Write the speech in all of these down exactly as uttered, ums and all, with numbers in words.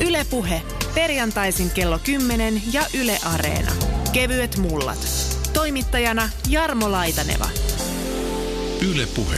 Yle Puhe. Perjantaisin kello kymmenen ja Yle Areena. Kevyet mullat. Toimittajana Jarmo Laitaneva. Yle Puhe.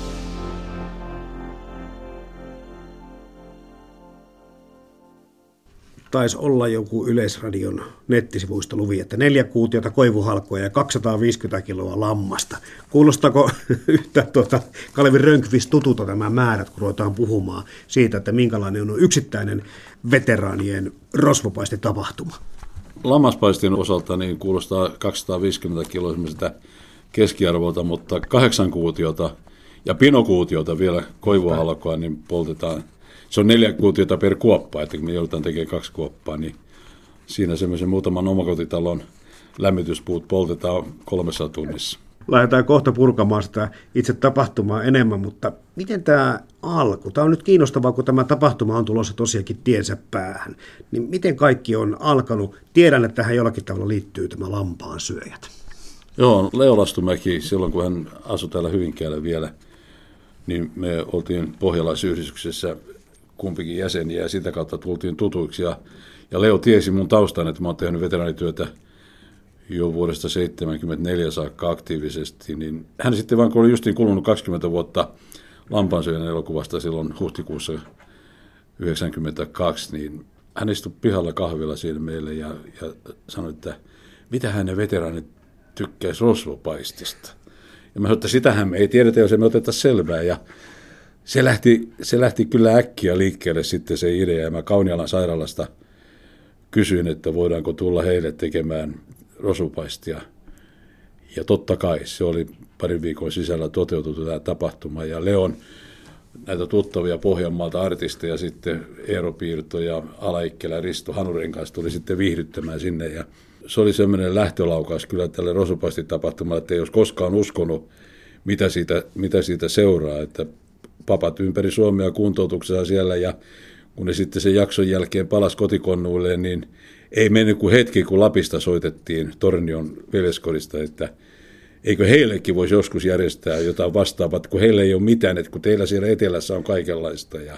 Taisi olla joku Yleisradion nettisivuista luvi, että neljä kuutiota koivuhalkoja ja kaksisataaviisikymmentä kiloa lammasta. Kuulostaako yhtä tuota Kalevi Rönnqvist tutulta nämä määrät, kun ruvetaan puhumaan siitä, että minkälainen on yksittäinen veteraanien rosvopaistitapahtuma? Lammaspaistin osalta niin kuulostaa kaksisataaviisikymmentä kiloa semmoiselta keskiarvolta, mutta kahdeksan kuutiota ja pinokuutiota vielä koivuhalkoa niin poltetaan. Se on neljä kuutiota per kuoppa, että kun me joudutaan tekemään kaksi kuoppaa, niin siinä semmoisen muutaman omakotitalon lämmityspuut poltetaan kolmessa tunnissa. Lähdetään kohta purkamaan sitä itse tapahtumaa enemmän, mutta miten tämä alku? Tämä on nyt kiinnostavaa, kun tämä tapahtuma on tulossa tosiaankin tiensä päähän. Niin miten kaikki on alkanut? Tiedän, että tähän jollakin tavalla liittyy tämä lampaan syöjät. Joo, Leo Lastumäki, silloin kun hän asui täällä Hyvinkäällä vielä, niin me oltiin Pohjalaisyhdistyksessä kumpikin jäseniä ja sitä kautta tultiin tutuiksi. Ja, ja Leo tiesi mun taustan, että mä oon tehnyt veteraanityötä jo vuodesta seitsemänkymmentäneljä saakka aktiivisesti. Niin hän sitten vaan, kun oli justiin kulunut kaksikymmentä vuotta Lampaansyöjän elokuvasta silloin huhtikuussa yhdeksänkymmentäkaksi, niin hän istui pihalla kahvilla siinä meille ja, ja sanoi, että mitä hän ne veteraanit tykkäisi rosvopaistista. Ja mä sanoin, että sitähän me ei tiedetä, jos emme oteta selvää. Ja se lähti, se lähti kyllä äkkiä liikkeelle sitten se idea. Ja mä Kaunialan sairaalasta kysyin, että voidaanko tulla heille tekemään rosvopaistia. Ja totta kai se oli parin viikon sisällä toteutettu tämä tapahtuma. Ja Leon näitä tuttavia Pohjanmaalta artisteja sitten Eero Piirto ja Alaikkelä Risto Hanurin kanssa tuli sitten viihdyttämään sinne. Ja se oli semmoinen lähtölaukaus kyllä tälle rosvopaistitapahtumalle, että ei olisi koskaan uskonut, mitä siitä, mitä siitä seuraa. Että papat ympäri Suomea kuntoutuksessa siellä ja kun ne sitten sen jakson jälkeen palasi kotikonnuilleen, niin ei mennyt kuin hetki, kun Lapista soitettiin Tornion veljeskodista, että eikö heillekin voisi joskus järjestää jotain vastaavaa, kun heillä ei ole mitään, että kun teillä siellä etelässä on kaikenlaista. Ja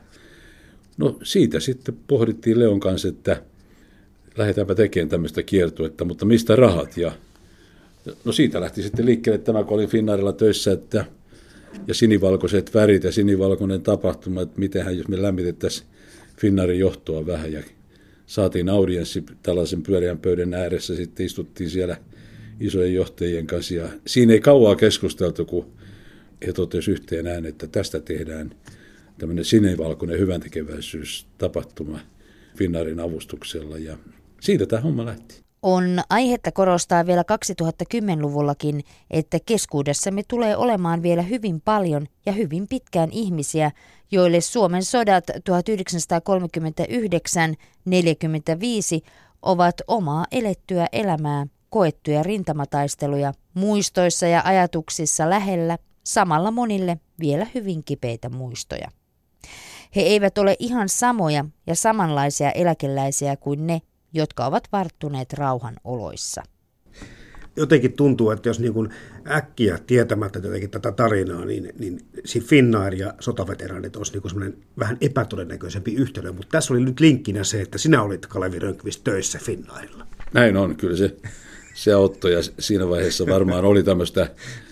no siitä sitten pohdittiin Leon kanssa, että lähdetäänpä tekemään tämmöistä kiertuetta, mutta mistä rahat? Ja no siitä lähti sitten liikkeelle tämä, kun oli Finnairilla töissä, että ja sinivalkoiset värit ja sinivalkoinen tapahtuma, että mitenhän jos me lämmitettäisiin Finnairin johtoa vähän ja saatiin audienssi tällaisen pyöreän pöydän ääressä, sitten istuttiin siellä isojen johtajien kanssa ja siinä ei kauaa keskusteltu, kun he totesivat yhteen ääneen, että tästä tehdään tämmöinen sinivalkoinen hyväntekeväisyystapahtuma Finnairin avustuksella ja siitä tämä homma lähti. On aihetta korostaa vielä kaksituhattakymmenluvullakin, että keskuudessamme tulee olemaan vielä hyvin paljon ja hyvin pitkään ihmisiä, joille Suomen sodat tuhatyhdeksänsataakolmekymmentäyhdeksän neljäkymmentäviisi ovat omaa elettyä elämää, koettuja rintamataisteluja, muistoissa ja ajatuksissa lähellä, samalla monille vielä hyvin kipeitä muistoja. He eivät ole ihan samoja ja samanlaisia eläkeläisiä kuin ne, jotka ovat varttuneet rauhan oloissa. Jotenkin tuntuu, että jos niin kuin äkkiä tietämättä jotenkin tätä tarinaa, niin, niin Finnair ja sotaveteraanit olisi niin semmoinen vähän epätodennäköisempi yhtälö. Mutta tässä oli nyt linkkinä se, että sinä olit Kalevi Rönnqvist töissä Finnairilla. Näin on, kyllä se, se auttoi ja siinä vaiheessa varmaan oli tämmöistä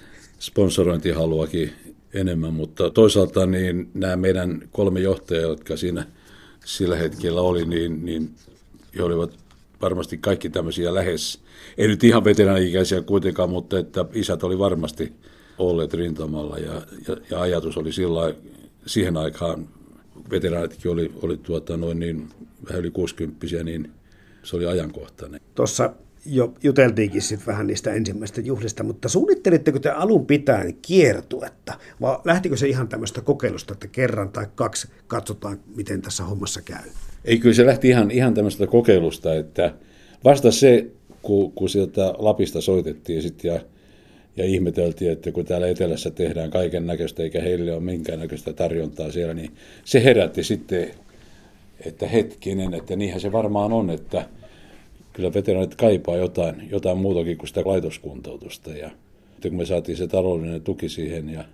sponsorointihaluakin enemmän, mutta toisaalta niin nämä meidän kolme johtajaa, jotka siinä sillä hetkellä oli, niin, niin he olivat varmasti kaikki tämmöisiä lähes, ei nyt ihan veteraani-ikäisiä kuitenkaan, mutta että isät oli varmasti olleet rintamalla ja, ja, ja ajatus oli sillä siihen aikaan, veteraanitkin oli, oli tuota noin niin vähän yli kuusikymppisiä, niin se oli ajankohtainen. Tuossa jo juteltiinkin sitten vähän niistä ensimmäistä juhlista, mutta suunnittelitteko te alun pitäen kiertuetta, vai lähtikö se ihan tämmöistä kokeilusta, että kerran tai kaksi katsotaan, miten tässä hommassa käy? Ei, kyllä se lähti ihan, ihan tämmöistä kokeilusta, että vasta se, kun, kun sieltä Lapista soitettiin sit ja, ja ihmeteltiin, että kun täällä etelässä tehdään kaiken näköistä eikä heille ole minkään näköistä tarjontaa siellä, niin se herätti sitten, että hetkinen, että niinhän se varmaan on, että kyllä veteraanit kaipaa jotain, jotain muutakin kuin sitä laitoskuntoutusta. Ja kun me saatiin se taloudellinen tuki siihen ja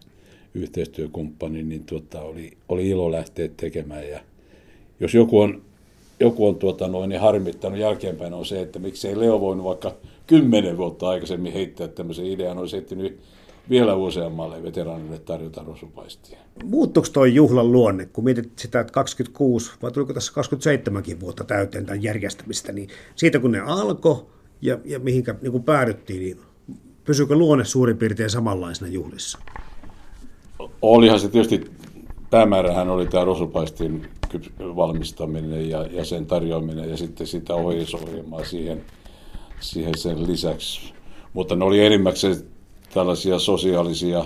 yhteistyökumppani, niin tuota, oli, oli ilo lähteä tekemään. Ja jos joku on joku on tuota noin niin harmittanut jälkeenpäin on se, että miksei Leo voinut vaikka kymmenen vuotta aikaisemmin heittää tämmöisen idean, olisi etsinyt vielä useammalle veteraanille tarjota rosvopaistia. Muuttuiko tuo juhlan luonne, kun mietit sitä, että kaksikymmentäkuusi vai tuliko tässä kaksikymmentäseitsemänkin vuotta täyteen tämän järjestämistä, niin siitä kun ne alkoi ja, ja mihinkä niin kun päädyttiin, niin pysyykö luonne suurin piirtein samanlaisena juhlissa? Olihan se tietysti, päämäärähän oli tämä rosvopaistin valmistaminen ja, ja sen tarjoaminen ja sitten sitä ohjeisohjelmaa siihen, siihen sen lisäksi. Mutta ne oli enimmäkseen tällaisia sosiaalisia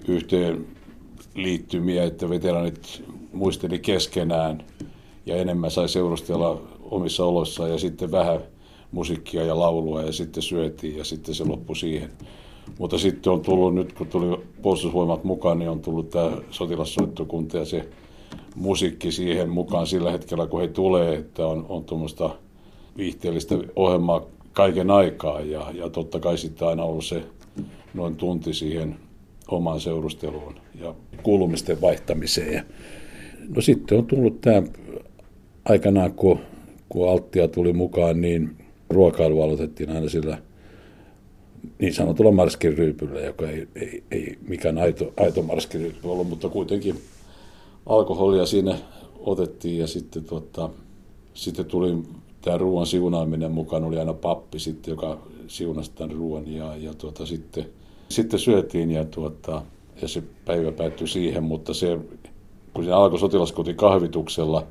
yhteenliittymiä, että veteranit muisteli keskenään ja enemmän sai seurustella omissa oloissaan ja sitten vähän musiikkia ja laulua ja sitten syötiin ja sitten se loppui siihen. Mutta sitten on tullut nyt, kun tuli puolustusvoimat mukaan, niin on tullut tämä sotilassoittokunta ja se musiikki siihen mukaan sillä hetkellä, kun he tulee, että on, on tuommoista viihteellistä ohjelmaa kaiken aikaa ja, ja totta kai sitten aina ollut se noin tunti siihen omaan seurusteluun ja kuulumisten vaihtamiseen. No sitten on tullut tämä aikanaan, kun, kun Alttia tuli mukaan, niin ruokailu aloitettiin aina sillä niin sanotulla marskiryypyllä, joka ei, ei, ei mikään aito, aito marskiryypy ollut, mutta kuitenkin alkoholia siinä otettiin ja sitten, tuota, sitten tuli tämä ruoan siunaaminen mukaan, oli aina pappi sitten, joka siunasi tämän ruoan ja, ja tuota, sitten, sitten syötiin ja, tuota, ja se päivä päättyi siihen, mutta se, kun se alkoi sotilaskoti kahvituksella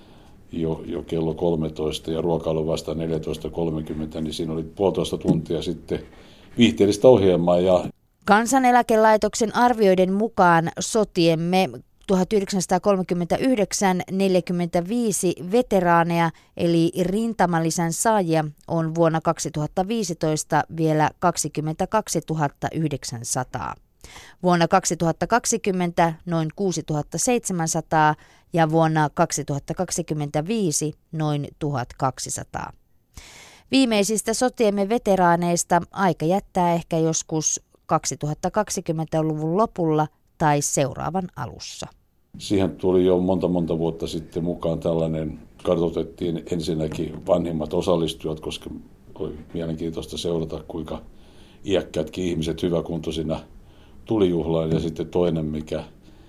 jo, jo kello kolmetoista ja ruokailu vasta neljätoista kolmekymmentä, niin siinä oli puolitoista tuntia sitten viihteellistä ohjelmaa. Ja Kansaneläkelaitoksen arvioiden mukaan sotiemme tuhatyhdeksänsataakolmekymmentäyhdeksän neljäkymmentäviisi veteraaneja eli rintamalisän saajia on vuonna kaksituhattaviisitoista vielä kaksikymmentäkaksituhatta yhdeksänsataa. Vuonna kaksituhattakaksikymmentä noin kuusituhattaseitsemänsataa ja vuonna kaksituhattakaksikymmentäviisi noin tuhatkaksisataa. Viimeisistä sotiemme veteraaneista aika jättää ehkä joskus kaksituhattakaksikymmentäluvun lopulla tai seuraavan alussa. Siihen tuli jo monta monta vuotta sitten mukaan tällainen, kartoitettiin ensinnäkin vanhimmat osallistujat, koska oli mielenkiintoista seurata, kuinka iäkkäätkin ihmiset hyväkuntoisina tuli juhlaan. Ja sitten toinen, mikä,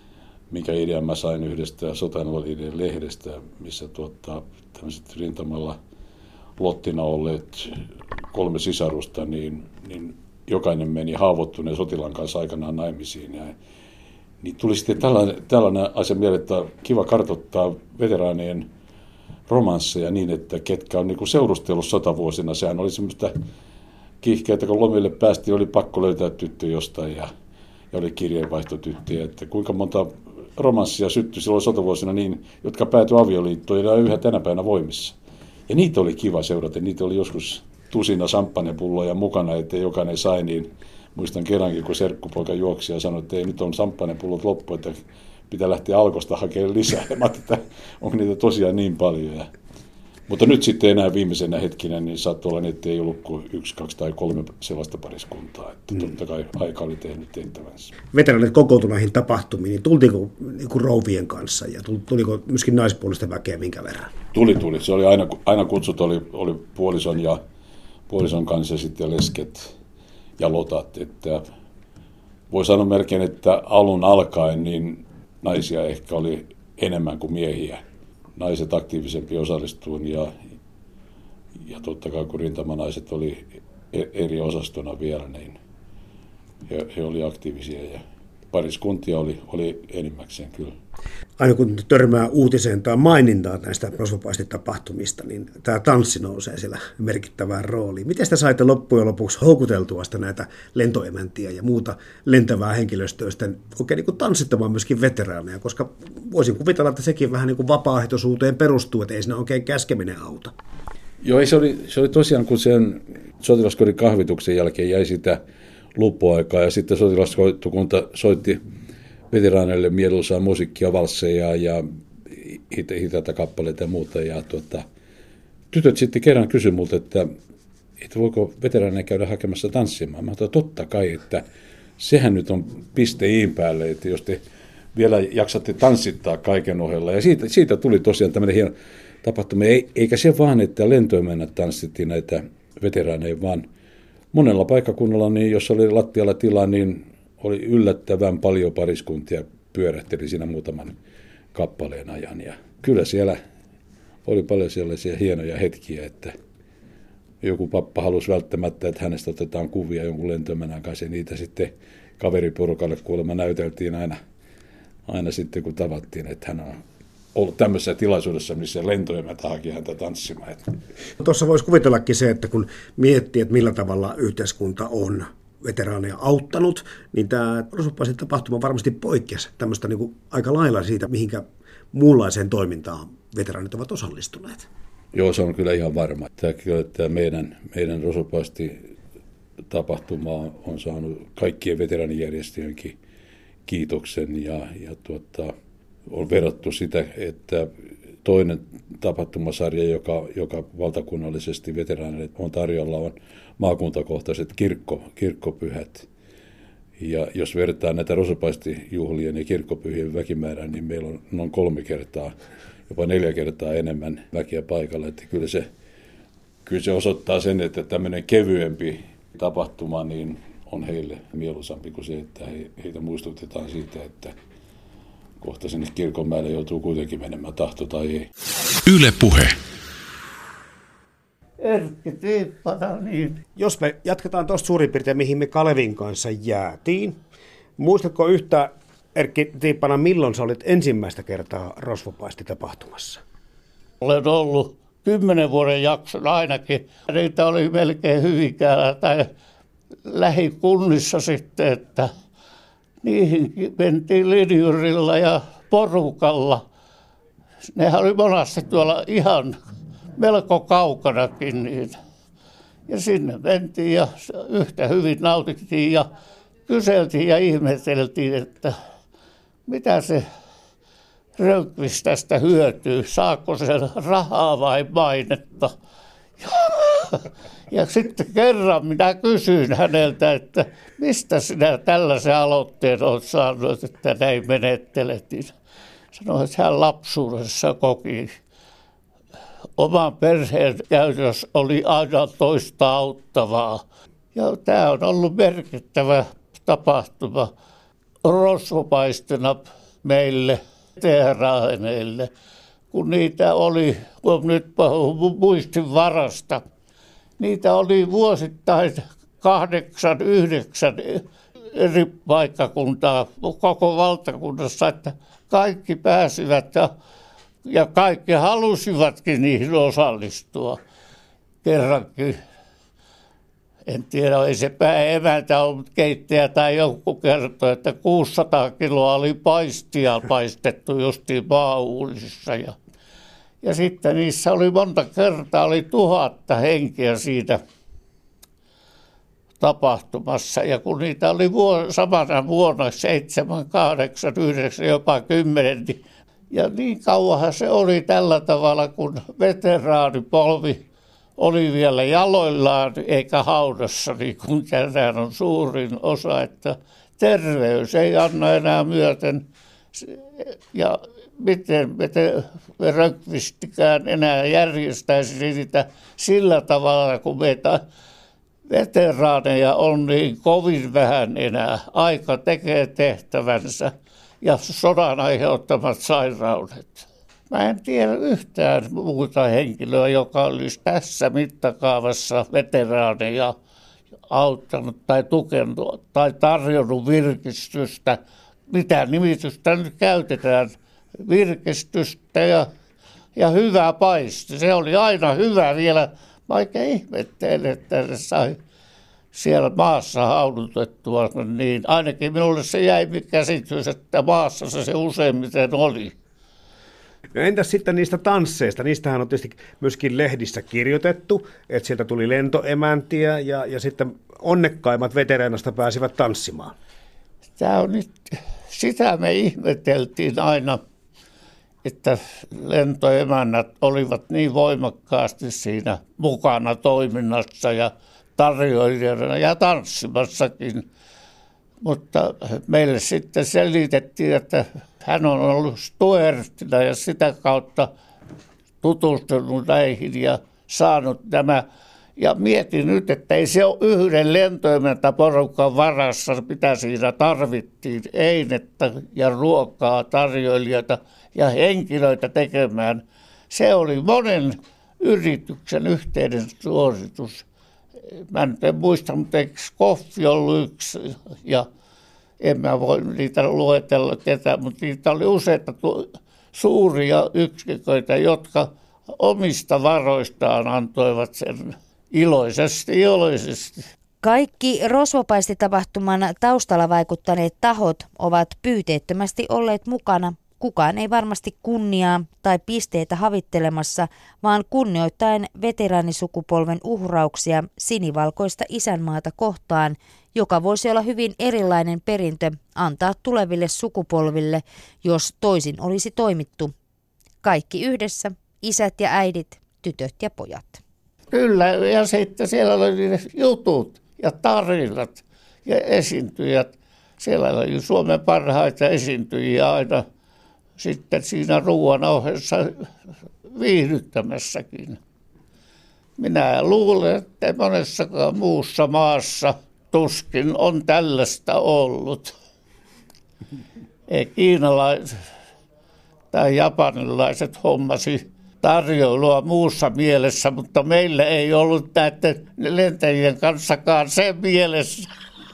mikä idea mä sain yhdestä sotainvalidien lehdestä, missä tuottaa tämmöiset rintamalla lottina olleet kolme sisarusta, niin, niin jokainen meni haavoittuneen sotilaan kanssa aikanaan naimisiin. Ja, niin tuli sitten tällainen, tällainen asia mieleen, että kiva kartoittaa veteraanien romansseja niin, että ketkä on niin kuin seurustellut sotavuosina. Sehän oli semmoista kiihkeä, että kun lomille päästiin, oli pakko löytää tyttö jostain ja, ja oli kirjeenvaihtotyttöjä. Että kuinka monta romanssia syttyi silloin sotavuosina niin, jotka päätyi avioliittoon ja yhä tänä päivänä voimissa. Ja niitä oli kiva seurata. Niitä oli joskus tusina samppanjapulloja mukana, että jokainen sai, niin muistan kerrankin, kun serkkupoika juoksi ja sanoi, että ei, nyt on samppanjapullot loppu, että pitää lähteä Alkosta hakemaan lisää. Ja mä ajattelin, että onko niitä tosiaan niin paljon. Ja, mutta nyt sitten enää viimeisenä hetkinä, niin saattoi olla, että ei ollut kuin yksi, kaksi tai kolme sellaista pariskuntaa. Että mm. totta kai aika oli tehnyt tehtävänsä. Veteraanit kokoutui näihin tapahtumiin, niin tultiinko niin kuin rouvien kanssa ja tuliko myöskin naispuolista väkeä minkä verran? Tuli, tuli. Se oli aina, aina kutsut oli, oli puolison ja puolison kanssa sitten lesket ja lotat. Että voi sanoa melkein, että alun alkaen niin naisia ehkä oli enemmän kuin miehiä. Naiset aktiivisempi osallistuun ja, ja totta kai kun rintamanaiset oli eri osastona vielä, niin he, he oli aktiivisia ja pariskuntia oli, oli enimmäkseen kyllä. Aina kun törmää uutiseen tai mainintaan näistä rosvopaistitapahtumista, niin tämä tanssi nousee siellä merkittävään rooliin. Miten sitä saitte loppujen lopuksi houkuteltua sitä näitä lentoemäntiä ja muuta lentävää henkilöstöä sitten oikein niin kuin tanssittamaan myöskin veteraaneja, koska voisin kuvitella, että sekin vähän niin kuin vapaaehtoisuuteen perustuu, että ei siinä oikein käskeminen auta. Joo, se oli, se oli tosiaan, kun sen sotilaskodin kahvituksen jälkeen jäi sitä luppuaikaa ja sitten sotilaskunta soitti veteraaneille mieluisaa musiikkia, valsseja ja hitaita kappaleita ja muuta. Ja tuota, tytöt sitten kerran kysyi multa, että, että voiko veteraaneja käydä hakemassa tanssimaan. Mä ajattelin, totta kai, että sehän nyt on piste iin päälle, että jos te vielä jaksatte tanssittaa kaiken ohella. Ja siitä, siitä tuli tosiaan tämmöinen hieno, tapahtumia. Eikä se vaan, että lentoemännät tanssittiin näitä veteraaneja, vaan monella paikkakunnalla, niin jos oli lattialla tilaa, niin oli yllättävän paljon pariskuntia pyörähteli siinä muutaman kappaleen ajan. Ja kyllä siellä oli paljon sellaisia hienoja hetkiä, että joku pappa halusi välttämättä, että hänestä otetaan kuvia jonkun lentoemännän kanssa, ja niitä sitten kaveriporukalle kuulemma näyteltiin aina, aina sitten, kun tavattiin, että hän on ollut tämmöisessä tilaisuudessa, missä lentoemäntä haki häntä tanssimaan. Tuossa voisi kuvitellakin se, että kun miettii, että millä tavalla yhteiskunta on veteraaneja auttanut, niin tämä Rosvopaistin tapahtuma varmasti poikkesi tämmöistä niin kuin aika lailla siitä, mihinkä muunlaiseen toimintaan veteraanit ovat osallistuneet. Joo, se on kyllä ihan varma. Tämä meidän, meidän Rosvopaistin tapahtuma on saanut kaikkien veteraanijärjestöjenkin kiitoksen ja, ja tuota, on verrattu sitä, että toinen tapahtumasarja, joka, joka valtakunnallisesti veteraaneille on tarjolla, on maakuntakohtaiset kirkko, kirkkopyhät. Ja jos vertaa näitä Rosvopaistin juhlien ja kirkkopyhien väkimäärää, niin meillä on noin kolme kertaa, jopa neljä kertaa enemmän väkeä paikalla. Että kyllä, se, kyllä se osoittaa sen, että tämmöinen kevyempi tapahtuma niin on heille mieluisampi kuin se, että he, heitä muistutetaan siitä, että kohta sinne kirkonmäelle joutuu kuitenkin menemään, tahto tai ei. Yle Puhe. Erkki Tiippana, niin. Jos me jatketaan tuosta suurin piirtein, mihin me Kalevin kanssa jäätiin. Muistatko yhtä, Erkki Tiippana, milloin sä olit ensimmäistä kertaa Rosvopaistin-tapahtumassa? Olen ollut kymmenen vuoden jakson ainakin. Niitä oli melkein Hyvinkäällä tai lähikunnissa sitten, että niihin mentiin linjurilla ja porukalla. Nehän oli monasti tuolla ihan melko kaukanakin. Niin. Ja sinne mentiin ja yhtä hyvin nautittiin ja kyseltiin ja ihmeteltiin, että mitä se Rönnqvist tästä hyötyy, saako se rahaa vai mainetta. Ja sitten kerran minä kysyin häneltä, että mistä sinä tällaisen aloitteen olet saanut, että näin menettelet. Sanoin, että hän lapsuudessa koki oman perheen käytös oli aina toista auttavaa. Ja tämä on ollut merkittävä tapahtuma Rosvopaistina meille, veteraaneille, kun niitä oli, kun nyt muistin varasta, niitä oli vuosittain kahdeksan, yhdeksän eri paikkakuntaa koko valtakunnassa, että kaikki pääsivät ja, ja kaikki halusivatkin niihin osallistua. Kerrankin, en tiedä, ei se pääemäntä ollut keittäjä tai joku kertoi, että kuusisataa kiloa oli paistia paistettu justiin maauunissa. Ja, ja sitten niissä oli monta kertaa, oli tuhatta henkeä siitä tapahtumassa. Ja kun niitä oli vuo, samana vuonna seitsemän, kahdeksan, yhdeksän, jopa kymmenen, niin, ja niin kauanhan se oli tällä tavalla, kun veteraanipolvi oli vielä jaloillaan eikä haudassa, niin kuin tänään on suurin osa, että terveys ei anna enää myöten. Ja miten me Rönnqvistikään enää järjestäisi niitä sillä tavalla, kun meitä veteraaneja on niin kovin vähän enää. Aika tekee tehtävänsä ja sodan aiheuttamat sairaudet. Mä en tiedä yhtään muuta henkilöä, joka olisi tässä mittakaavassa veteraaneja auttanut tai tukenut tai tarjonnut virkistystä. Mitä nimitystä nyt käytetään? Virkistystä ja, ja hyvä paisti. Se oli aina hyvä vielä. Mä oikein ihmettelen, että se sai siellä maassa haudutettua. Niin ainakin minulle se jäi käsitys, että maassa se, se useimmiten oli. No entäs sitten niistä tansseista? Niistähän on tietysti myöskin lehdissä kirjoitettu, että sieltä tuli lentoemäntiä ja, ja sitten onnekkaimmat veteraanasta pääsivät tanssimaan. Tämä on nyt, sitä me ihmeteltiin aina, että lentoemännät olivat niin voimakkaasti siinä mukana toiminnassa ja tarjoilijana ja tanssimassakin. Mutta meille sitten selitettiin, että hän on ollut Stuerttina ja sitä kautta tutustunut näihin ja saanut nämä. Ja mietin nyt, että ei se ole yhden lentoimentaporukan varassa, mitä siinä tarvittiin, einettä ja ruokaa, tarjoilijoita ja henkilöitä tekemään. Se oli monen yrityksen yhteinen suoritus. Mä nyt en muista, mutta eikö Skoffi ollut yksi, ja en mä voi niitä luetella ketään, mutta niitä oli useita suuria yksiköitä, jotka omista varoistaan antoivat sen iloisesti, iloisesti. Kaikki rosvopaistitapahtuman taustalla vaikuttaneet tahot ovat pyyteettömästi olleet mukana. Kukaan ei varmasti kunniaa tai pisteitä havittelemassa, vaan kunnioittaen veteraanisukupolven uhrauksia sinivalkoista isänmaata kohtaan, joka voisi olla hyvin erilainen perintö antaa tuleville sukupolville, jos toisin olisi toimittu. Kaikki yhdessä, isät ja äidit, tytöt ja pojat. Kyllä, ja sitten siellä oli ne jutut ja tarinat ja esiintyjät. Siellä oli Suomen parhaita esiintyjiä aina sitten siinä ruoan ohessa viihdyttämässäkin. Minä luulen, että monessakaan muussa maassa tuskin on tällaista ollut. Ei kiinalaiset tai japanilaiset hommasi tarjoilua muussa mielessä, mutta meillä ei ollut näiden lentäjien kanssakaan se mielessä.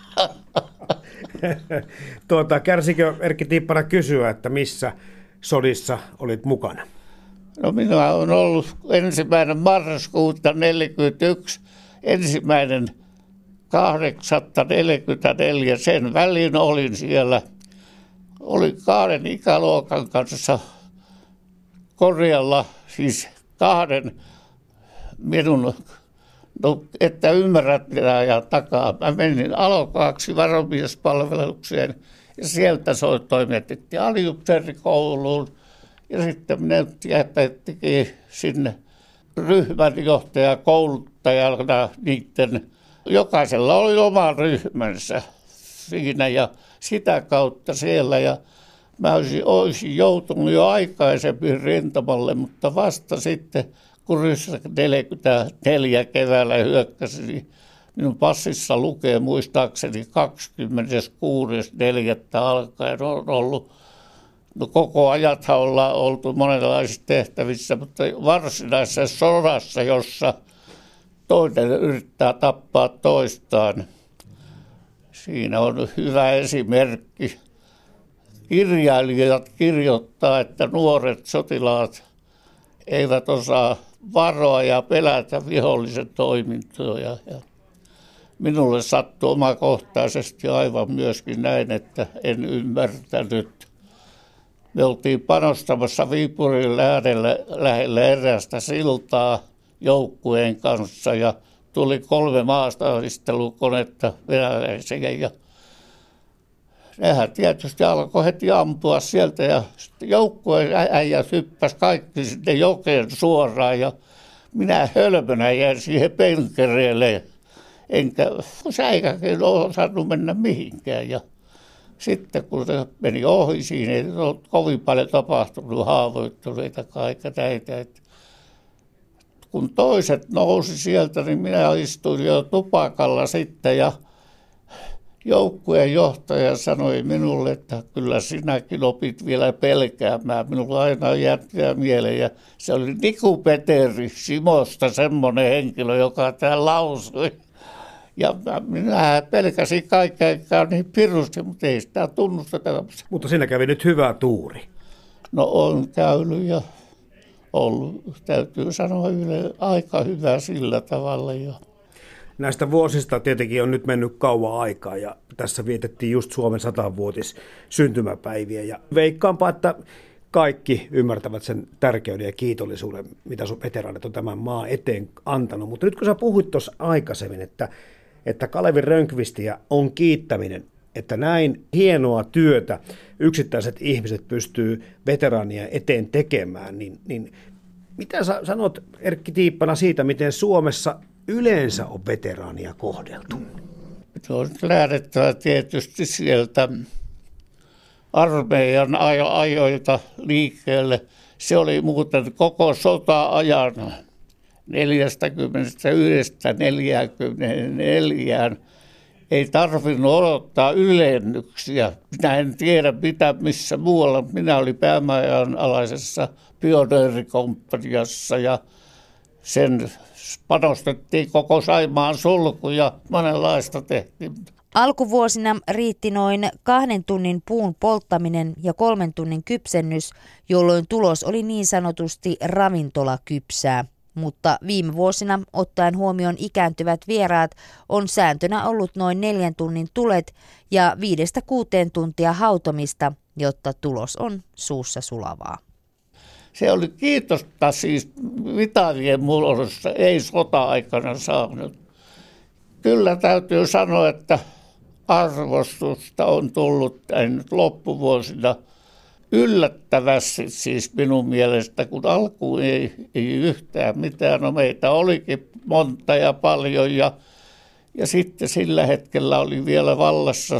Tuota, kärsikö Erkki Tiippana kysyä, että missä sodissa olit mukana? No minä olen ollut ensimmäinen marraskuuta neljäkymmentäyksi, ensimmäinen kahdeksatta neljäkymmentäneljä, sen välin olin siellä. Olin kahden ikäluokan kanssa Korjalla, siis kahden minun, no, että ymmärrät mitä ajan takaa. Mä menin alokaaksi varomiespalvelukseen ja sieltä toimitettiin aliupseerikouluun ja sitten minä jätettiin sinne ryhmänjohtaja kouluttajana niiden. Jokaisella oli oma ryhmänsä siinä ja sitä kautta siellä ja mä olisin, olisin joutunut jo aikaisemmin rintamalle, mutta vasta sitten, kun ryssä neljäkymmentäneljä keväällä hyökkäsi, niin minun passissa lukee muistaakseni kaksikymmentäkuudes neljättä alkaen on ollut. No koko ajathan ollaan oltu monenlaisissa tehtävissä, mutta varsinaisessa sodassa, jossa toinen yrittää tappaa toistaan, siinä on hyvä esimerkki. Kirjailijat kirjoittaa, että nuoret sotilaat eivät osaa varoa ja pelätä vihollisen toimintoja. Ja minulle sattui omakohtaisesti aivan myöskin näin, että en ymmärtänyt. Me oltiin panostamassa Viipurin lähellä, lähellä erästä siltaa joukkueen kanssa ja tuli kolme maastaistelukonetta venäläisiä ja nehän tietysti alkoi heti ampua sieltä ja joukkueen äijät hyppäsi kaikki sinne jokeen suoraan ja minä hölmönä jäin siihen penkereelle, enkä säikäkin osannut mennä mihinkään. Ja sitten kun se meni ohi, siinä ei ole kovin paljon tapahtunut haavoittuneita kaikka näitä. Että kun toiset nousi sieltä, niin minä istuin jo tupakalla sitten ja joukkueen johtaja sanoi minulle, että kyllä sinäkin opit vielä pelkäämään. Minulla aina jättää mieleen. Ja se oli Niku Peteri Simosta semmoinen henkilö, joka tämä lausui. Ja minä pelkäsin kaikkea niin pirusti, mutta ei sitä tunnusteta. Mutta siinä kävi nyt hyvä tuuri. No on käynyt ja ollut, täytyy sanoa, yle, aika hyvä sillä tavalla jo. Näistä vuosista tietenkin on nyt mennyt kauan aikaa ja tässä vietettiin just Suomen satavuotis syntymäpäiviä. Ja veikkaanpa, että kaikki ymmärtävät sen tärkeyden ja kiitollisuuden, mitä sun veteraanit on tämän maan eteen antanut. Mutta nyt kun sä puhuit tuossa aikaisemmin, että, että Kalevi Rönnqvistiä on kiittäminen, että näin hienoa työtä yksittäiset ihmiset pystyy veteraania eteen tekemään, niin, niin mitä sä sanot, Erkki Tiippana, siitä, miten Suomessa yleensä on veteraania kohdeltu? Se on lähdettävä tietysti sieltä armeijan ajoilta liikkeelle. Se oli muuten koko sota-ajan neljäkymmentäyksi neljäkymmentäneljä. Ei tarvinnut odottaa ylennyksiä. Minä en tiedä mitä missä muualla. Minä olin päämajan alaisessa pioneerikomppaniassa ja sen panostettiin koko Saimaan sulku ja monenlaista tehtiin. Alkuvuosina riitti noin kahden tunnin puun polttaminen ja kolmen tunnin kypsennys, jolloin tulos oli niin sanotusti ravintolakypsää. Mutta viime vuosina, ottaen huomioon ikääntyvät vieraat, on sääntönä ollut noin neljän tunnin tulet ja viidestä kuuteen tuntia hautomista, jotta tulos on suussa sulavaa. Se oli kiitosta siis Vitavien muodossa, ei sota-aikana saanut. Kyllä täytyy sanoa, että arvostusta on tullut nyt loppuvuosina yllättävästi siis minun mielestä, kun alkuun ei, ei yhtään mitään. No meitä olikin monta ja paljon ja, ja sitten sillä hetkellä oli vielä vallassa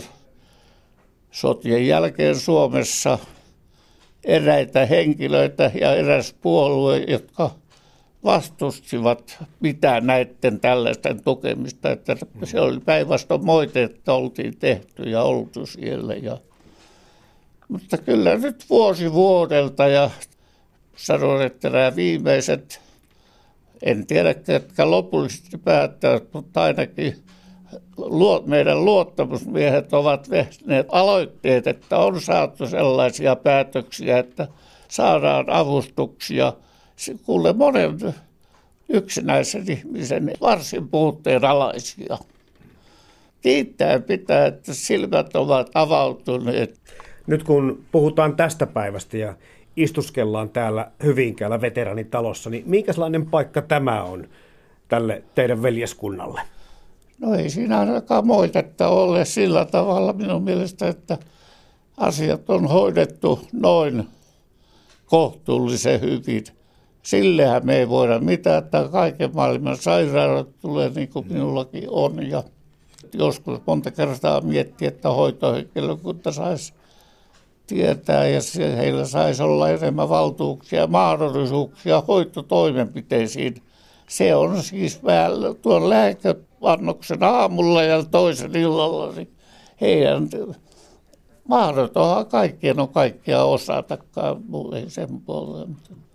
sotien jälkeen Suomessa eräitä henkilöitä ja eräs puolue, jotka vastustivat mitään näiden tällaisten tukemista. Että se oli päinvastoin moite, että oltiin tehty ja oltu siellä. Ja, mutta kyllä nyt vuosi vuodelta ja sanon, että nämä viimeiset, en tiedä ketkä lopullisesti päättävät, mutta ainakin meidän luottamusmiehet ovat tehneet aloitteet, että on saatu sellaisia päätöksiä, että saadaan avustuksia. Kuule monen yksinäisen ihmisen varsin puutteen alaisia. Kiittää pitää, että silmät ovat avautuneet. Nyt kun puhutaan tästä päivästä ja istuskellaan täällä Hyvinkäällä veteraanitalossa, niin minkälainen paikka tämä on tälle teidän veljeskunnalle? No ei siinä ainakaan moitetta ole sillä tavalla minun mielestä, että asiat on hoidettu noin kohtuullisen hyvin. Sillehän me ei voida mitään, että kaiken maailman sairaudet tulee niin kuin minullakin on. Ja joskus monta kertaa miettii, että hoitohenkilökunta saisi tietää ja heillä saisi olla enemmän valtuuksia ja mahdollisuuksia hoitotoimenpiteisiin. Se on siis vähän tuon lääkeannoksen aamulla ja toisen illalla, niin heidän mahdotonhan kaikkien on kaikkia osatakaan, mulle ei sen puolella.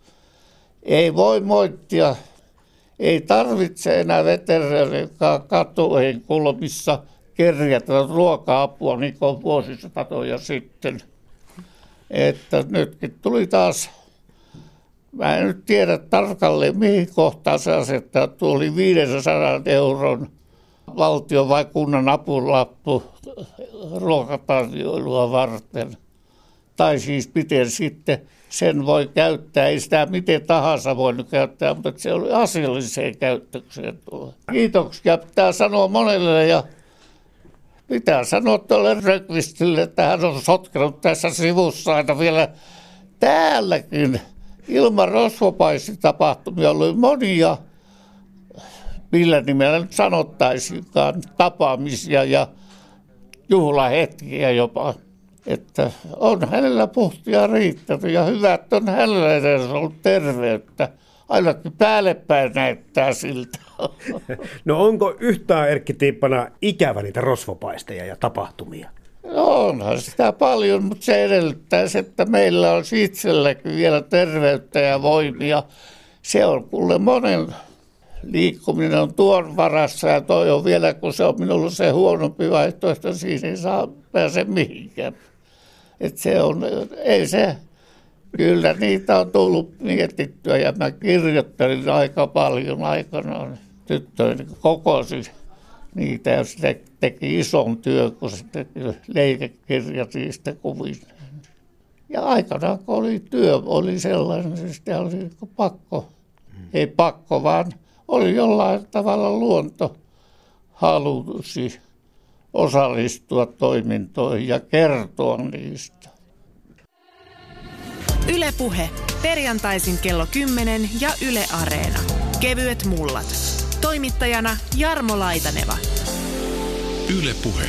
Ei voi moittia, ei tarvitse enää veteraanikaan katujen kulmissa kerjätä ruoka-apua niin kuin vuosisatoja sitten. Että nytkin tuli taas, mä en nyt tiedä tarkalleen mihin kohtaan se asettaa, tuli viisisataa euron valtion vai kunnan apulappu ruokatarjoilua varten. Tai siis miten sitten sen voi käyttää, ei sitä miten tahansa voinut käyttää, mutta se oli asialliseen käyttökseen. Kiitoksia pitää sanoa monelle ja pitää sanoa tuolle Rönnqvistille, että hän on sotkenut tässä sivussa aina vielä täälläkin. Ilman rosvopaistitapahtumia oli monia, millä nimellä nyt sanottaisiinkaan, tapaamisia ja juhlahetkiä jopa. Että on hänellä puhtia riittänyt ja hyvät on hänellä edes ollut terveyttä. Ainakin päälle päin näyttää siltä. No onko yhtään Erkki Tiippana ikävä niitä rosvopaisteja ja tapahtumia? No onhan sitä paljon, mutta se edellyttäisi, että meillä on itselläkin vielä terveyttä ja voimia. Se on kuule monen liikkuminen on tuon varassa ja toi on vielä, kun se on minulla se huonompi vaihtoehto, siinä ei saa pääse mihinkään. Että se on, ei se, kyllä niitä on tullut mietittyä ja mä kirjoittelin aika paljon aikanaan. Tyttöni kokosi niitä ja se teki ison työn, kun se teki leikekirjat niistä kuvin. Ja aikanaan, kun oli työ, oli sellainen, se sitä oli pakko, ei pakko, vaan oli jollain tavalla luonto halusi osallistua toimintoihin ja kertoa niistä. Yle Puhe. Perjantaisin kello kymmenen ja Yle Areena. Kevyet mullat. Toimittajana Jarmo Laitaneva. Yle Puhe.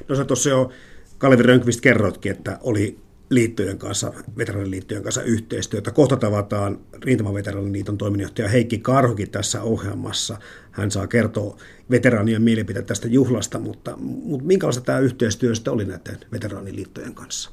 No sä tuossa jo Kalevi Rönnqvist kerroitkin, että oli liittojen kanssa, veteraaniliittojen kanssa yhteistyötä. Kohta tavataan Rintamaveteraaniliiton toiminnanjohtaja Heikki Karhukin tässä ohjelmassa. Hän saa kertoa veteraanien mielipiteitä tästä juhlasta, mutta, mutta minkälaista tämä yhteistyö sitten oli näiden veteraaniliittojen kanssa?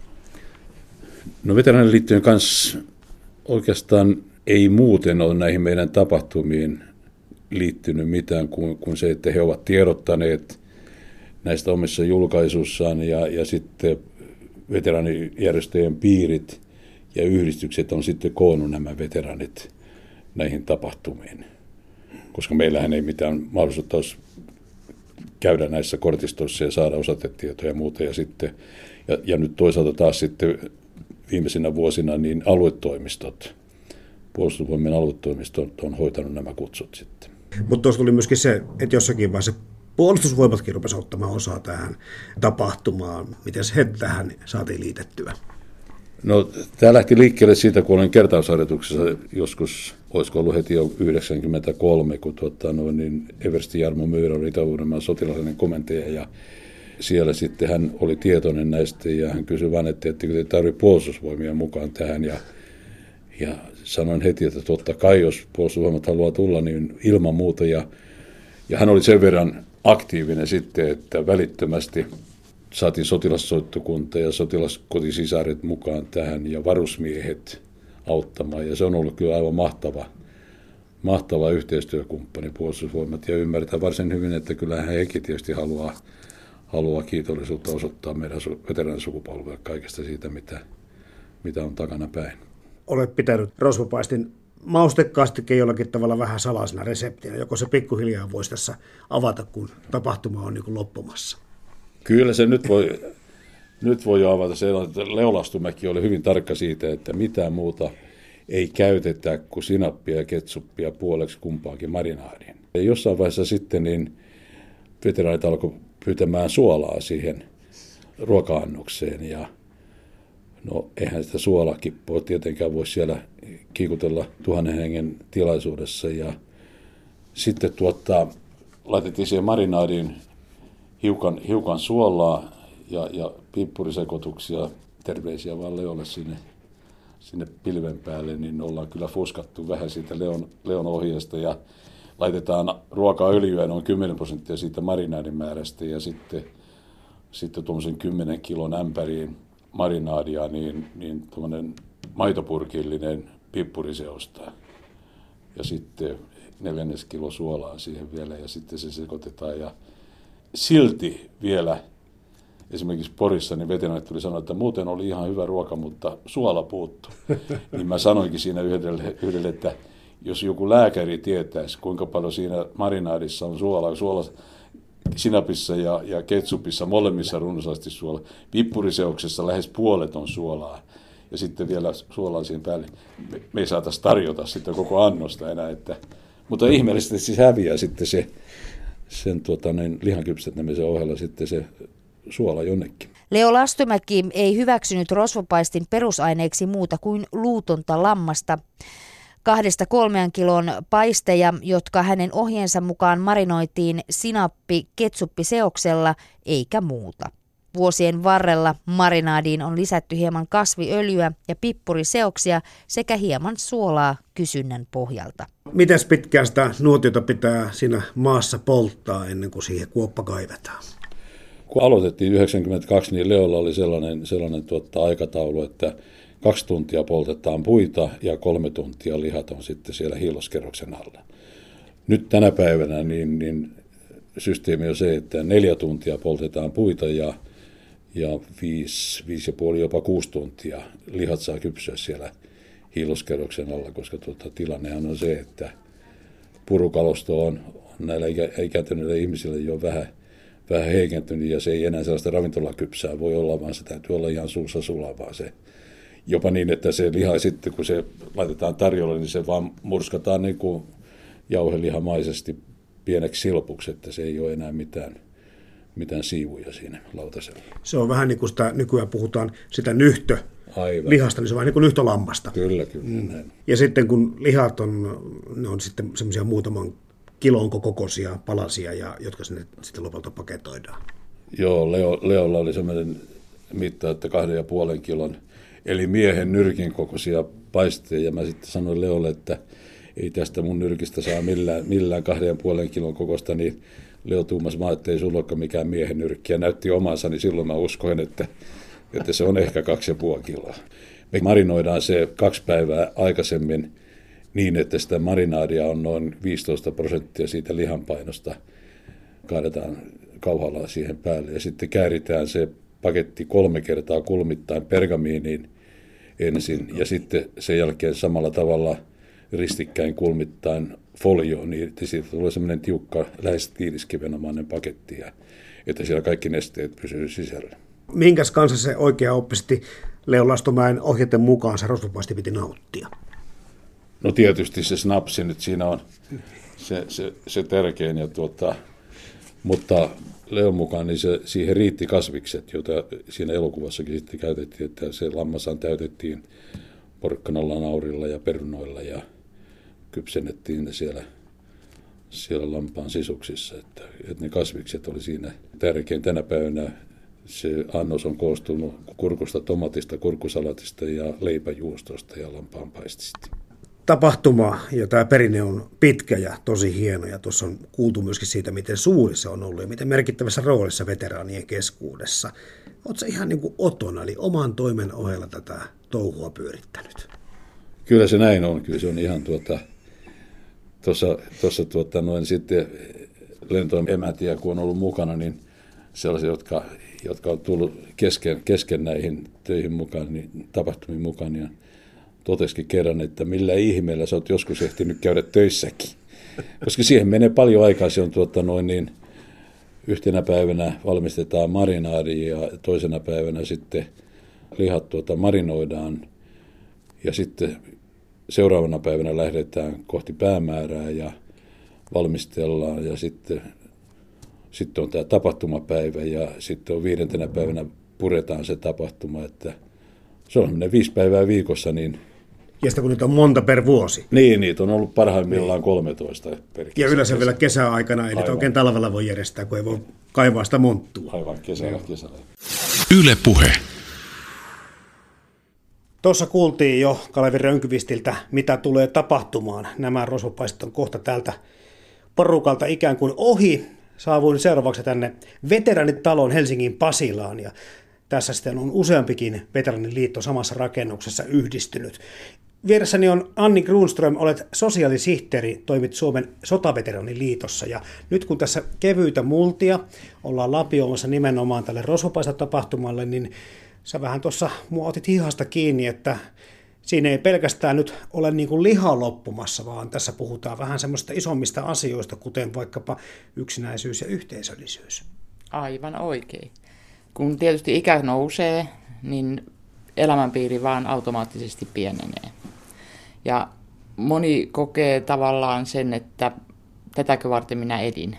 No veteraaniliittojen kanssa oikeastaan ei muuten ole näihin meidän tapahtumiin liittynyt mitään kuin, kuin se, että he ovat tiedottaneet näistä omissa julkaisuissaan ja, ja sitten veteraanijärjestöjen piirit ja yhdistykset on sitten koonnut nämä veteranit näihin tapahtumiin, koska meillähän ei mitään mahdollisuutta olisi käydä näissä kortistoissa ja saada osoitetietoja ja muuta. Ja, sitten, ja, ja nyt toisaalta taas sitten viimeisinä vuosina niin aluetoimistot, puolustusvoimien aluetoimistot on hoitanut nämä kutsut sitten. Mutta tuossa tuli myöskin se, että jossakin vaiheessa puolustusvoimatkin rupesi ottamaan osaa tähän tapahtumaan. Miten he tähän saatiin liitettyä? No, tämä lähti liikkeelle siitä, kun olin kertausharjoituksessa joskus, olisiko ollut heti jo yhdeksänkymmentäkolme, kun tuota, no, niin Eversti Jarmo Myyrä oli Itä-Uudenmaan sotilaallinen komentaja, ja siellä sitten hän oli tietoinen näistä, ja hän kysyi vain, että ettekö te tarvitse puolustusvoimia mukaan tähän, ja, ja sanoin heti, että totta kai, jos puolustusvoimat haluaa tulla, niin ilman muuta, ja, ja hän oli sen verran aktiivinen sitten, että välittömästi saatiin sotilassoittokunta ja sotilaskotisisaret mukaan tähän ja varusmiehet auttamaan. Ja se on ollut kyllä aivan mahtava, mahtava yhteistyökumppani puolustusvoimat ja ymmärtää varsin hyvin, että kyllähän hekin tietysti haluaa, haluaa kiitollisuutta osoittaa meidän veteraanisukupolvelle kaikesta siitä, mitä, mitä on takana päin. Olet pitänyt rosvopaistin maustekaastikin jollakin tavalla vähän salaisena reseptinä, joko se pikkuhiljaa voisi tässä avata, kun tapahtuma on niin kuin loppumassa. Kyllä se nyt voi, nyt voi jo avata se, että Leolastumäki oli hyvin tarkka siitä, että mitään muuta ei käytetä kuin sinappia ja ketsuppia puoleksi kumpaankin marinaadiin. Ja jossain vaiheessa sitten niin veteraanit alkoi pyytämään suolaa siihen ruoka-annokseen ja no eihän sitä suolakippoa tietenkään voi siellä kiikutella tuhannen hengen tilaisuudessa. Ja sitten tuota, laitettiin siihen marinaadiin hiukan, hiukan suolaa ja, ja pimppurisekoituksia, terveisiä vaan Leolle sinne, sinne pilven päälle, niin ollaan kyllä fuskattu vähän siitä Leon, Leon ohjeesta ja laitetaan ruokaöljyä noin kymmenen prosenttia siitä marinaadin määrästä ja sitten, sitten tuommoisen kymmenen kilon ämpäriin marinaadia, niin, niin tuommoinen maitopurkillinen pippuriseosta ja sitten neljännes kilo suolaa siihen vielä ja sitten se sekoitetaan ja silti vielä esimerkiksi Porissa niin veteraanit tuli sanoa, että muuten oli ihan hyvä ruoka, mutta suola puuttu. Niin mä sanoinkin siinä yhdelle, yhdelle, että jos joku lääkäri tietäisi, kuinka paljon siinä marinaadissa on suolaa, suola sinapissa ja, ja ketsupissa molemmissa runsaasti suolaa. Pippuriseoksessa lähes puolet on suolaa ja sitten vielä suolaa siihen päälle. Me, me ei saataisi tarjota sitten koko annosta enää, että, mutta ihmeellisesti siis häviää sitten se sen tuota, niin, lihankypsettämisen ohella sitten se suola jonnekin. Leo Lastumäki ei hyväksynyt rosvopaistin perusaineeksi muuta kuin luutonta lammasta. Kahdesta kolmean kilon paisteja, jotka hänen ohjeensa mukaan marinoitiin sinappi-ketsuppiseoksella eikä muuta. Vuosien varrella marinaadiin on lisätty hieman kasviöljyä ja pippuriseoksia sekä hieman suolaa kysynnän pohjalta. Mitäs pitkään sitä nuotiota pitää siinä maassa polttaa ennen kuin siihen kuoppa kaivetaan? Kun aloitettiin yhdeksänkymmentäkaksi, niin Leolla oli sellainen, sellainen tuota, aikataulu, että kaksi tuntia poltetaan puita ja kolme tuntia lihat on sitten siellä hiiloskerroksen alla. Nyt tänä päivänä niin, niin systeemi on se, että neljä tuntia poltetaan puita ja, ja viisi, viisi ja puoli, jopa kuusi tuntia lihat saa kypsyä siellä hiiloskerroksen alla, koska tuota, tilannehan on se, että purukalosto on näillä ikääntyneillä ihmisillä jo vähän, vähän heikentynyt ja se ei enää sellaista ravintolakypsää voi olla, vaan se täytyy olla ihan suussa sulavaa se. Jopa niin, että se liha sitten, kun se laitetaan tarjolle, niin se vaan murskataan niin kuin jauhelihamaisesti pieneksi silpuksi, että se ei ole enää mitään, mitään siivuja siinä lautasella. Se on vähän niin kuin sitä, nykyään puhutaan sitä nyhtö. Aivan. Lihasta, niin se on vähän niin kuin nyhtölammasta. Kyllä, kyllä. Mm. Ja sitten kun lihat on, ne on sitten semmoisia muutaman kilon kokoisia palasia, ja, jotka sinne sitten lopulta paketoidaan. Joo, Leo, Leolla oli sellainen mitta, että kahden ja puolen kilon, eli miehen nyrkin kokoisia paisteja. Ja mä sitten sanoin Leolle, että ei tästä mun nyrkistä saa millään, millään kahden ja puolen kilon kokosta, niin Leo tuumas mä, että ei sulla olekaan mikään miehen nyrkki. Ja näytti omansa, niin silloin mä uskoin, että, että se on ehkä kaksi ja puoli kiloa. Me marinoidaan se kaksi päivää aikaisemmin niin, että sitä marinaadia on noin viisitoista prosenttia siitä lihanpainosta. Kaadetaan kauhalaa siihen päälle ja sitten kääritään se paketti kolme kertaa kulmittain pergamiiniin ensin ja sitten sen jälkeen samalla tavalla ristikkäin kulmittain folioon, niin että siitä tulee semmoinen tiukka, lähes tiiliskivenomainen paketti, ja että siellä kaikki nesteet pysyy sisällä. Minkäs kanssa se oikea oppisesti Leo Lastomäen ohjeiden mukaan se rosvopaisti piti nauttia? No tietysti se snapsi nyt siinä on se, se, se tärkein, ja tuota, mutta Leon mukaan niin se, siihen riitti kasvikset, joita siinä elokuvassakin sitten käytettiin, että se lammasaan täytettiin porkkanalla, naurilla ja perunoilla ja kypsennettiin ne siellä, siellä lampaan sisuksissa, että, että ne kasvikset oli siinä tärkein. Tänä päivänä se annos on koostunut kurkusta, tomatista, kurkusalatista ja leipäjuustosta ja lampaanpaistista. Tapahtuma ja tämä perinne on pitkä ja tosi hieno, ja tuossa on kuultu myöskin siitä, miten suuri se on ollut ja miten merkittävässä roolissa veteraanien keskuudessa. Oletko sä ihan niin kuin otona, eli oman toimen ohella tätä touhua pyörittänyt? Kyllä se näin on, kyllä se on ihan tuota, tuossa, tuossa tuota, noin sitten lentojen emäntiä, kun on ollut mukana, niin sellaisia, jotka, jotka on tullut kesken, kesken näihin töihin mukaan, niin tapahtumiin mukaan, ja totesikin kerran, että millä ihmeellä sä oot joskus ehtinyt käydä töissäkin. Koska siihen menee paljon aikaa, se on tuota noin niin, yhtenä päivänä valmistetaan marinaadi ja toisena päivänä sitten lihat tuota marinoidaan ja sitten seuraavana päivänä lähdetään kohti päämäärää ja valmistellaan ja sitten, sitten on tämä tapahtumapäivä ja sitten on viidentenä päivänä puretaan se tapahtuma, että se on semmoinen viisi päivää viikossa, niin ja sitten kun niitä on monta per vuosi. Niin, niitä on ollut parhaimmillaan niin. kolmetoista per kesä. Ja yleensä vielä kesäaikana, eli oikein talvella voi järjestää, kun ei voi kaivaa sitä monttua. Aivan, kesällä, kesällä. Yle Puhe. Tuossa kuultiin jo Kalevi Rönkvistiltä, mitä tulee tapahtumaan. Nämä rosvopaistit on kohta täältä porukalta ikään kuin ohi. Saavuin seuraavaksi tänne Veteraanitalon Helsingin Pasilaan, ja tässä sitten on useampikin veteraaniliitto samassa rakennuksessa yhdistynyt. Vieressäni on Anni Grunström, olet sosiaalisihteeri, toimit Suomen sotaveteraaniliitossa, ja nyt kun tässä kevyitä multia ollaan lapioimassa nimenomaan tälle rosvopaista-tapahtumalle, niin sä vähän tuossa mua otit hihasta kiinni, että siinä ei pelkästään nyt ole niin kuin liha loppumassa, vaan tässä puhutaan vähän semmoista isommista asioista, kuten vaikkapa yksinäisyys ja yhteisöllisyys. Aivan oikein. Kun tietysti ikä nousee, niin elämänpiiri vaan automaattisesti pienenee. Ja moni kokee tavallaan sen, että tätäkö varten minä edin.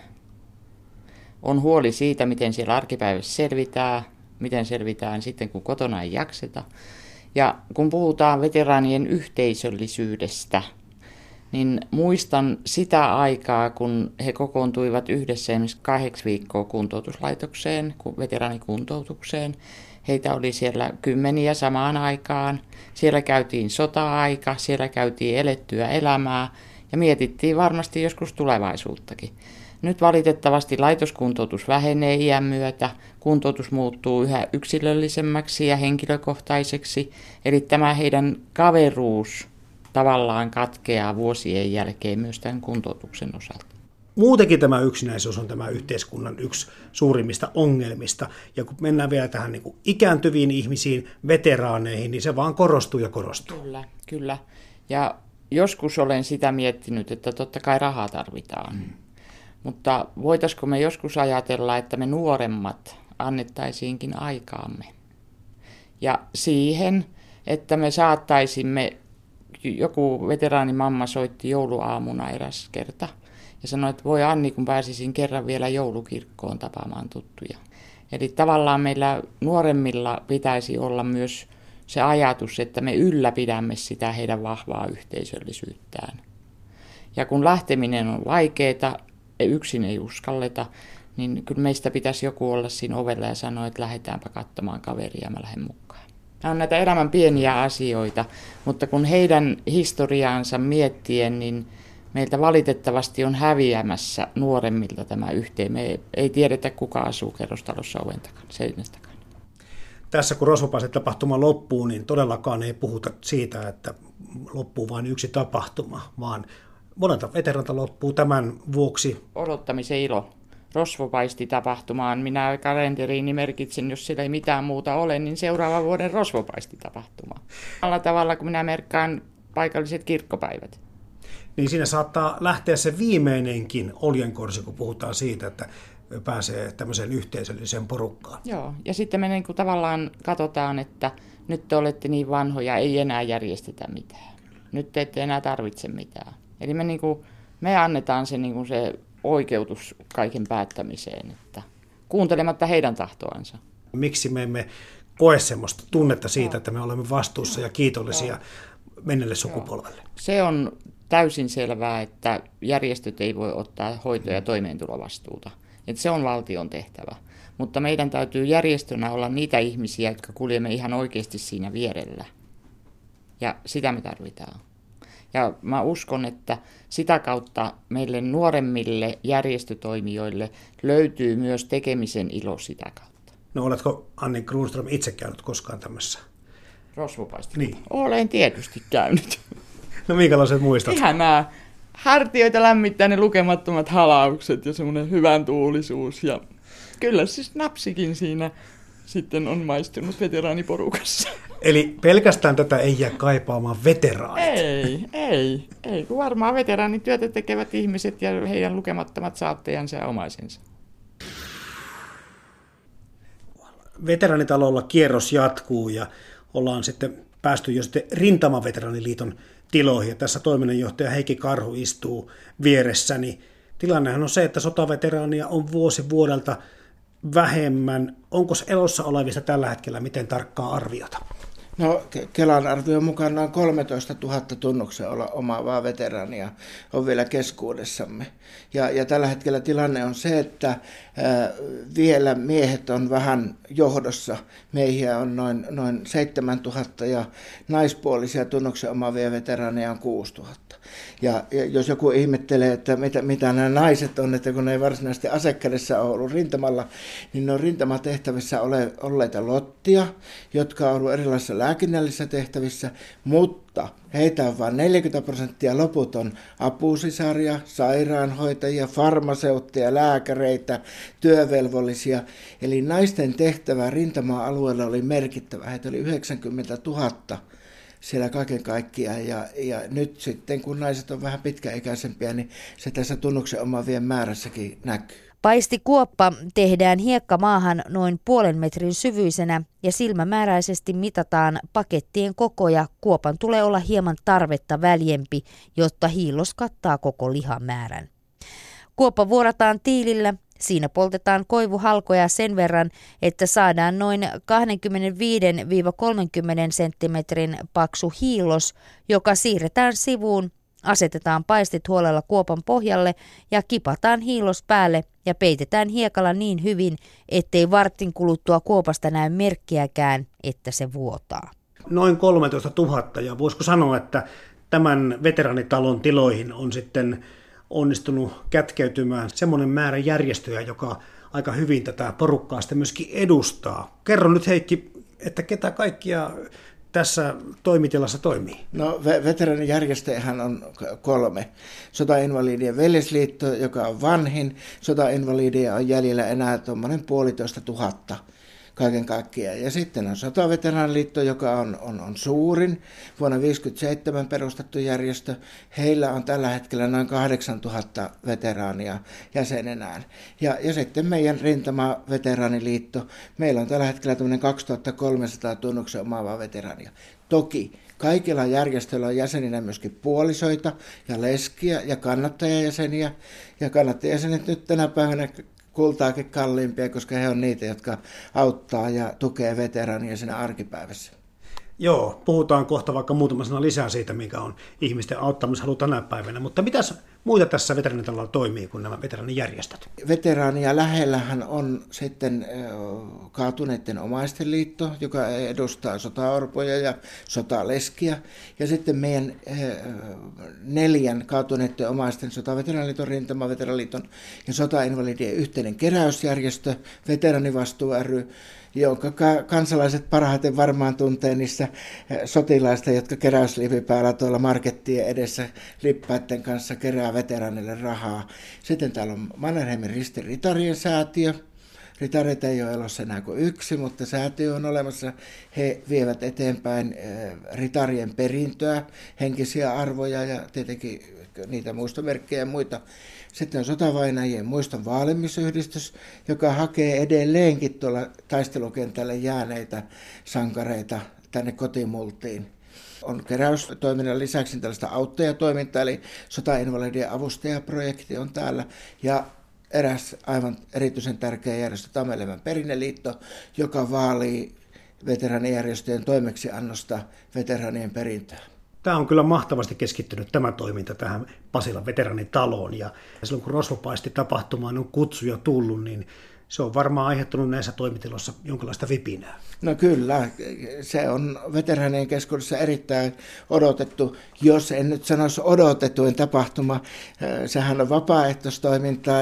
On huoli siitä, miten siellä arkipäivässä selvitään, miten selvitään sitten, kun kotona ei jakseta. Ja kun puhutaan veteraanien yhteisöllisyydestä, niin muistan sitä aikaa, kun he kokoontuivat yhdessä esimerkiksi kahdeksi viikkoa kuntoutuslaitokseen, veteraanikuntoutukseen. Heitä oli siellä kymmeniä samaan aikaan. Siellä käytiin sota-aika, siellä käytiin elettyä elämää ja mietittiin varmasti joskus tulevaisuuttakin. Nyt valitettavasti laitoskuntoutus vähenee iän myötä, kuntoutus muuttuu yhä yksilöllisemmäksi ja henkilökohtaiseksi, eli tämä heidän kaveruus tavallaan katkeaa vuosien jälkeen myös tämän kuntoutuksen osalta. Muutenkin tämä yksinäisyys on tämä yhteiskunnan yksi suurimmista ongelmista, ja kun mennään vielä tähän niin kuin ikääntyviin ihmisiin, veteraaneihin, niin se vaan korostuu ja korostuu. Kyllä, kyllä. Ja joskus olen sitä miettinyt, että totta kai rahaa tarvitaan. Hmm. Mutta voitaisiko me joskus ajatella, että me nuoremmat annettaisiinkin aikaamme. Ja siihen, että me saattaisimme, joku veteraanimamma soitti jouluaamuna eräs kerta ja sanoi, että voi Anni, kun pääsisin kerran vielä joulukirkkoon tapaamaan tuttuja. Eli tavallaan meillä nuoremmilla pitäisi olla myös se ajatus, että me ylläpidämme sitä heidän vahvaa yhteisöllisyyttään. Ja kun lähteminen on vaikeaa, yksin ei uskalleta, niin kyllä meistä pitäisi joku olla siinä ovella ja sanoa, että lähdetäänpä katsomaan kaveria ja mä lähden mukaan. Nämä on näitä elämän pieniä asioita, mutta kun heidän historiaansa miettien, niin meiltä valitettavasti on häviämässä nuoremmilta tämä yhteen. Me ei tiedetä, kuka asuu kerrostalossa oven takana, seinästä takana. Tässä kun Rosvopaistit-tapahtuma loppuu, niin todellakaan ei puhuta siitä, että loppuu vain yksi tapahtuma, vaan monelta veteranilta loppuu tämän vuoksi odottamisen ilo. Rosvopaisti-tapahtumaan minä kalenteriini merkitsin, jos sillä ei mitään muuta ole, niin seuraavan vuoden Rosvopaisti-tapahtuma. Alla tavalla, kun minä merkkaan paikalliset kirkkopäivät. Niin siinä saattaa lähteä se viimeinenkin oljenkorsi, kun puhutaan siitä, että pääsee tämmöiseen yhteisölliseen porukkaan. Joo, ja sitten me niin kuin tavallaan katsotaan, että nyt te olette niin vanhoja, ei enää järjestetä mitään. Nyt te ette enää tarvitse mitään. Eli me, niin kuin, me annetaan se, niin kuin se oikeutus kaiken päättämiseen, että kuuntelematta heidän tahtoansa. Miksi me emme koe semmoista tunnetta siitä, että me olemme vastuussa ja kiitollisia menneelle sukupolvelle? Se on täysin selvää, että järjestöt ei voi ottaa hoito- ja toimeentulovastuuta. Että se on valtion tehtävä. Mutta meidän täytyy järjestönä olla niitä ihmisiä, jotka kuljemme ihan oikeasti siinä vierellä. Ja sitä me tarvitaan. Ja mä uskon, että sitä kautta meille nuoremmille järjestötoimijoille löytyy myös tekemisen ilo sitä kautta. No oletko, Anni Kruunström, itse käynyt koskaan tämmössä? Rosvopaistilla? Niin. Olen tietysti käynyt. No minkälaiset muistat? Ihanaa. Hartioita lämmittää ne lukemattomat halaukset ja semmoinen hyvän tuulisuus. Ja kyllä siis napsikin siinä sitten on maistunut veteraaniporukassa. Eli pelkästään tätä ei jää kaipaamaan veteraanit? Ei, ei, ei. Kun varmaan veteraanityötä tekevät ihmiset ja heidän lukemattomat saattajansa ja omaisensa. Veteraanitalolla kierros jatkuu ja ollaan sitten päästy jo sitten Rintamaveteraaniliiton tiloihin. Ja tässä toiminnanjohtaja Heikki Karhu istuu vieressäni. Tilannehan on se, että sotaveteraania on vuosi vuodelta vähemmän. Onko elossa olevista tällä hetkellä miten tarkkaa arviota? No Kelan arvion mukaan noin kolmetoista tuhatta tunnuksen omaavaa veteraania on vielä keskuudessamme. Ja, ja tällä hetkellä tilanne on se, että ää, vielä miehet on vähän johdossa. Miehiä on noin, noin seitsemäntuhatta ja naispuolisia tunnuksen omaavia veteraaneja on kuusituhatta. Ja, ja jos joku ihmettelee, että mitä, mitä nämä naiset on, että kun ne ei varsinaisesti asekädessä ole ollut rintamalla, niin ne on rintamatehtävissä ole, olleita lottia, jotka on ollut erilaisissa lääkinnällisissä tehtävissä, mutta heitä on vain neljäkymmentä prosenttia, loput on apusisaria, sairaanhoitajia, farmaseutteja, lääkäreitä, työvelvollisia. Eli naisten tehtävä rintama-alueella oli merkittävä, heitä oli yhdeksänkymmentätuhatta. Siellä kaiken kaikkiaan ja, ja nyt sitten kun naiset on vähän pitkäikäisempiä, niin se tässä tunnuksen omaavien määrässäkin näkyy. Paistikuoppa tehdään hiekkamaahan noin puolen metrin syvyisenä ja silmämääräisesti mitataan pakettien koko ja kuopan tulee olla hieman tarvetta väljempi, jotta hiillos kattaa koko lihamäärän. Kuoppa vuorataan tiilillä. Siinä poltetaan koivuhalkoja sen verran, että saadaan noin kaksikymmentäviisi kolmekymmentä senttimetrin paksu hiillos, joka siirretään sivuun, asetetaan paistit huolella kuopan pohjalle ja kipataan hiillos päälle ja peitetään hiekalla niin hyvin, ettei vartin kuluttua kuopasta näy merkkiäkään, että se vuotaa. Noin kolmetoista tuhatta ja voisiko sanoa, että tämän veteraanitalon tiloihin on sitten onnistunut kätkeytymään semmoinen määrä järjestöjä, joka aika hyvin tätä porukkaa sitten myöskin edustaa. Kerro nyt Heikki, että ketä kaikkia tässä toimitilassa toimii? No veteraanijärjestöjähän on kolme. Sotainvalidien veljesliitto, joka on vanhin. Sotainvalideja on jäljellä enää tuommoinen puolitoista tuhatta kaiken kaikkiaan. Ja sitten on Sotaveteraaniliitto, joka on, on, on suurin, vuonna tuhatyhdeksänsataaviisikymmentäseitsemän perustettu järjestö. Heillä on tällä hetkellä noin kahdeksantuhatta veteraania jäsenenään. Ja, ja sitten meidän Rintama-veteraaniliitto, meillä on tällä hetkellä tämmöinen kaksituhattakolmesataa tunnuksen omaavaa veteraania. Toki kaikilla järjestöillä on jäseninä myöskin puolisoita ja leskiä ja kannattajajäseniä. Ja kannattajajäsenet nyt tänä päivänä kultaakin kalliimpia, koska he on niitä, jotka auttaa ja tukee veteraania siinä arkipäivässä. Joo, puhutaan kohta vaikka muutama sana lisää siitä, mikä on ihmisten auttamishalu tänä päivänä. Mutta mitäs muita tässä veteraanitalolla toimii kuin nämä veteraanijärjestöt? Veteraania lähellähän on sitten Kaatuneiden omaisten liitto, joka edustaa sotaorpoja ja sotaleskiä. Ja sitten meidän neljän Kaatuneiden omaisten sotaveteraaniliiton, Rintamaveteraaniliiton ja sotainvalidien yhteinen keräysjärjestö, Veteraanivastuu ry, jonka kansalaiset parhaiten varmaan tuntee niissä sotilaista, jotka keräyslipipäällä tuolla markettien edessä lippaiden kanssa kerää veteraanille rahaa. Sitten täällä on Mannerheimin Ristin ritarien säätiö. Ritareita ei ole elossa enää kuin yksi, mutta säätiö on olemassa. He vievät eteenpäin ritarien perintöä, henkisiä arvoja ja tietenkin niitä muistomerkkejä ja muita. Sitten on sotavainajien muiston vaalimisyhdistys, joka hakee edelleenkin tuolla taistelukentälle jääneitä sankareita tänne kotimultiin. On keräystoiminnan lisäksi tällaista auttajatoimintaa, eli sotainvalidien avustajaprojekti on täällä. Ja eräs aivan erityisen tärkeä järjestö, Tammelemän perinneliitto, joka vaalii veteraanijärjestöjen toimeksiannosta veteraanien perintöä. Tämä on kyllä mahtavasti keskittynyt tämä toiminta tähän Pasilan veteraanitaloon, ja silloin kun Rosvopaisti-tapahtumaan on kutsuja tullut, niin se on varmaan aiheuttanut näissä toimitiloissa jonkinlaista vipinää. No kyllä, se on veteraanien keskuudessa erittäin odotettu, jos en nyt sanoisi odotetuin tapahtuma. Sehän on vapaaehtoistoimintaa,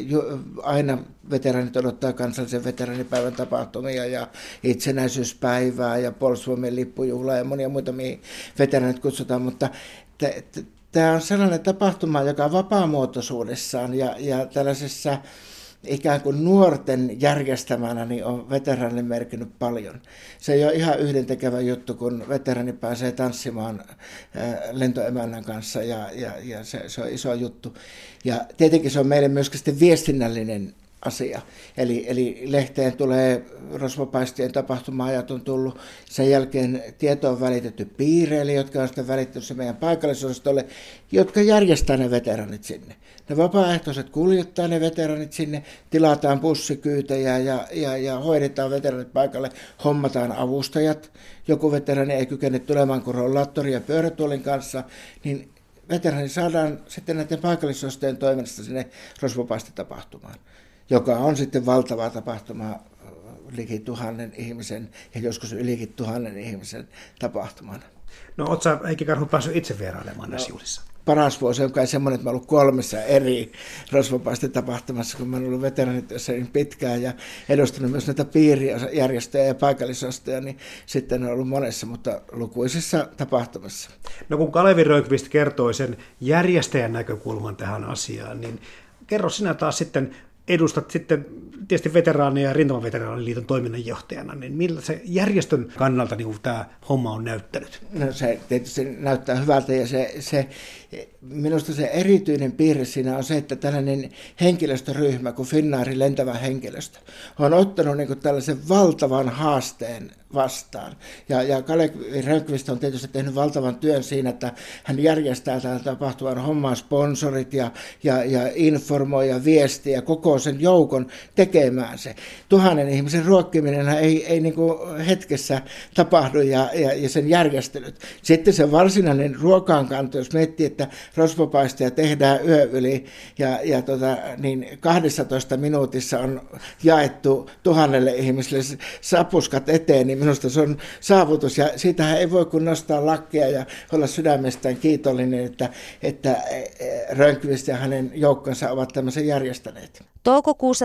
aina veteraanit odottaa kansallisen veteraanipäivän tapahtumia ja itsenäisyyspäivää ja Puolustusvoimien lippujuhlaa ja monia muita, mihin veteraanit kutsutaan, mutta t- t- tämä on sellainen tapahtuma, joka on vapaamuotoisuudessaan ja, ja tällaisessa ikään kuin nuorten järjestämänä niin on veteraanille merkinnyt paljon. Se ei ole ihan yhdentekevä juttu, kun veteraani pääsee tanssimaan lentoemännän kanssa ja, ja, ja se, se on iso juttu. Ja tietenkin se on meille myöskin sitten viestinnällinen asia. Eli, eli lehteen tulee Rosvopaistien tapahtuma-ajat on tullut. Sen jälkeen tieto on välitetty piireille, jotka on sitten välittänyt se meidän paikallisosastolle, jotka järjestää ne veteranit sinne. Ne vapaaehtoiset kuljettaa ne veteranit sinne, tilataan bussikyytejä ja, ja, ja hoidetaan veteranit paikalle, hommataan avustajat. Joku veterani ei kykene tulemaan kuin rollaattori ja pyörätuolin kanssa, niin veterani saadaan sitten näiden paikallisosastojen toiminnasta sinne Rosvopaasti-tapahtumaan, joka on sitten valtava tapahtuma, liki tuhannen ihmisen ja joskus ylikin tuhannen ihmisen tapahtumana. No ootko sä, Heikki Karhu, päässyt itse vierailemaan näissä juhlissa? Paras vuosi on kai semmoinen, että mä olen ollut kolmessa eri Rosvopaasti-tapahtumassa, kun mä olen ollut veteraanityössä niin pitkään ja edustanut myös näitä piirijärjestöjä ja paikallisostoja, niin sitten on ollut monessa, mutta lukuisissa tapahtumissa. No kun Kalevi Rönnqvist kertoi sen järjestäjän näkökulman tähän asiaan, niin kerro sinä taas sitten, edustat sitten tietysti veteraaneja ja Rintamaveteraaniliiton toiminnanjohtajana, niin millä se järjestön kannalta niin tämä homma on näyttänyt? No se tietysti näyttää hyvältä ja se, se, minusta se erityinen piirre siinä on se, että tällainen henkilöstöryhmä kuin Finnairin lentävä henkilöstö on ottanut niin kuin tällaisen valtavan haasteen vastaan. Ja, ja Kalevi Rönnqvist on tietysti tehnyt valtavan työn siinä, että hän järjestää tämän tapahtuvan hommaa sponsorit ja, ja, ja informoi ja viestiä ja koko sen joukon tekemään se. Tuhannen ihmisen ruokkiminen ei, ei niin kuin hetkessä tapahdu ja, ja, ja sen järjestelyt. Sitten se varsinainen ruokaankanto, jos miettii, että rosvopaistia tehdään yö yli ja, ja tota, niin kahdessatoista minuutissa on jaettu tuhannelle ihmiselle sapuskat eteen, niin minusta se on saavutus ja siitähän ei voi kun nostaa lakkia ja olla sydämestään kiitollinen, että, että Rönnqvist ja hänen joukkonsa ovat tämmöisen järjestäneet. Toukokuussa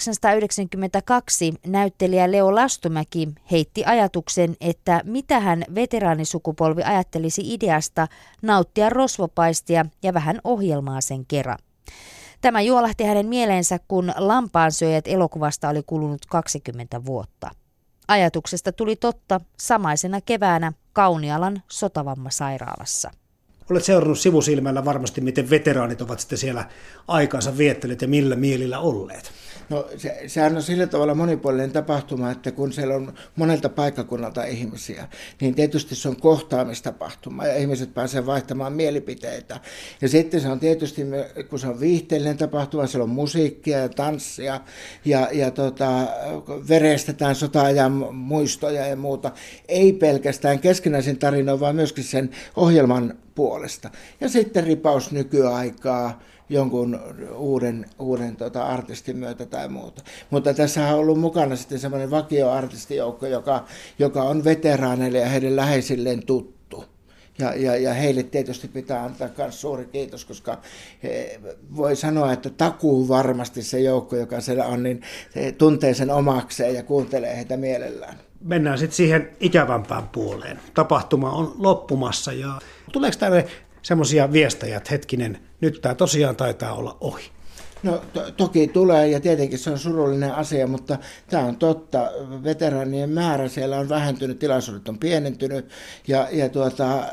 tuhatyhdeksänsataayhdeksänkymmentäkaksi näyttelijä Leo Lastumäki heitti ajatuksen, että mitähän veteraanisukupolvi ajattelisi ideasta nauttia rosvopaistia ja vähän ohjelmaa sen kera. Tämä juolahti hänen mieleensä, kun Lampaansyöjät elokuvasta oli kulunut kaksikymmentä vuotta. Ajatuksesta tuli totta samaisena keväänä Kaunialan sotavammasairaalassa. Olet seurannut sivusilmällä varmasti, miten veteraanit ovat sitten siellä aikansa viettäneet ja millä mielillä olleet. No se, sehän on sillä tavalla monipuolinen tapahtuma, että kun siellä on monelta paikkakunnalta ihmisiä, niin tietysti se on kohtaamistapahtuma ja ihmiset pääsevät vaihtamaan mielipiteitä. Ja sitten se on tietysti, kun se on viihteellinen tapahtuma, siellä on musiikkia ja tanssia ja, ja tota, verestetään sota-ajan muistoja ja muuta. Ei pelkästään keskinäisen tarinan, vaan myöskin sen ohjelman puolesta. Ja sitten ripaus nykyaikaa jonkun uuden, uuden tota, artistin myötä tai muuta. Mutta tässä on ollut mukana sitten semmoinen vakioartistijoukko, joka, joka on veteraaneille ja heidän läheisilleen tuttu. Ja, ja, ja heille tietysti pitää antaa myös suuri kiitos, koska he, voi sanoa, että takuu varmasti se joukko, joka siellä on, niin tuntee sen omakseen ja kuuntelee heitä mielellään. Mennään sitten siihen ikävämpään puoleen. Tapahtuma on loppumassa ja tuleeko tänne semmoisia viestejä, että hetkinen, nyt tämä tosiaan taitaa olla ohi? No to- toki tulee ja tietenkin se on surullinen asia, mutta tämä on totta. Veteraanien määrä siellä on vähentynyt, tilaisuudet on pienentynyt ja, ja tuota,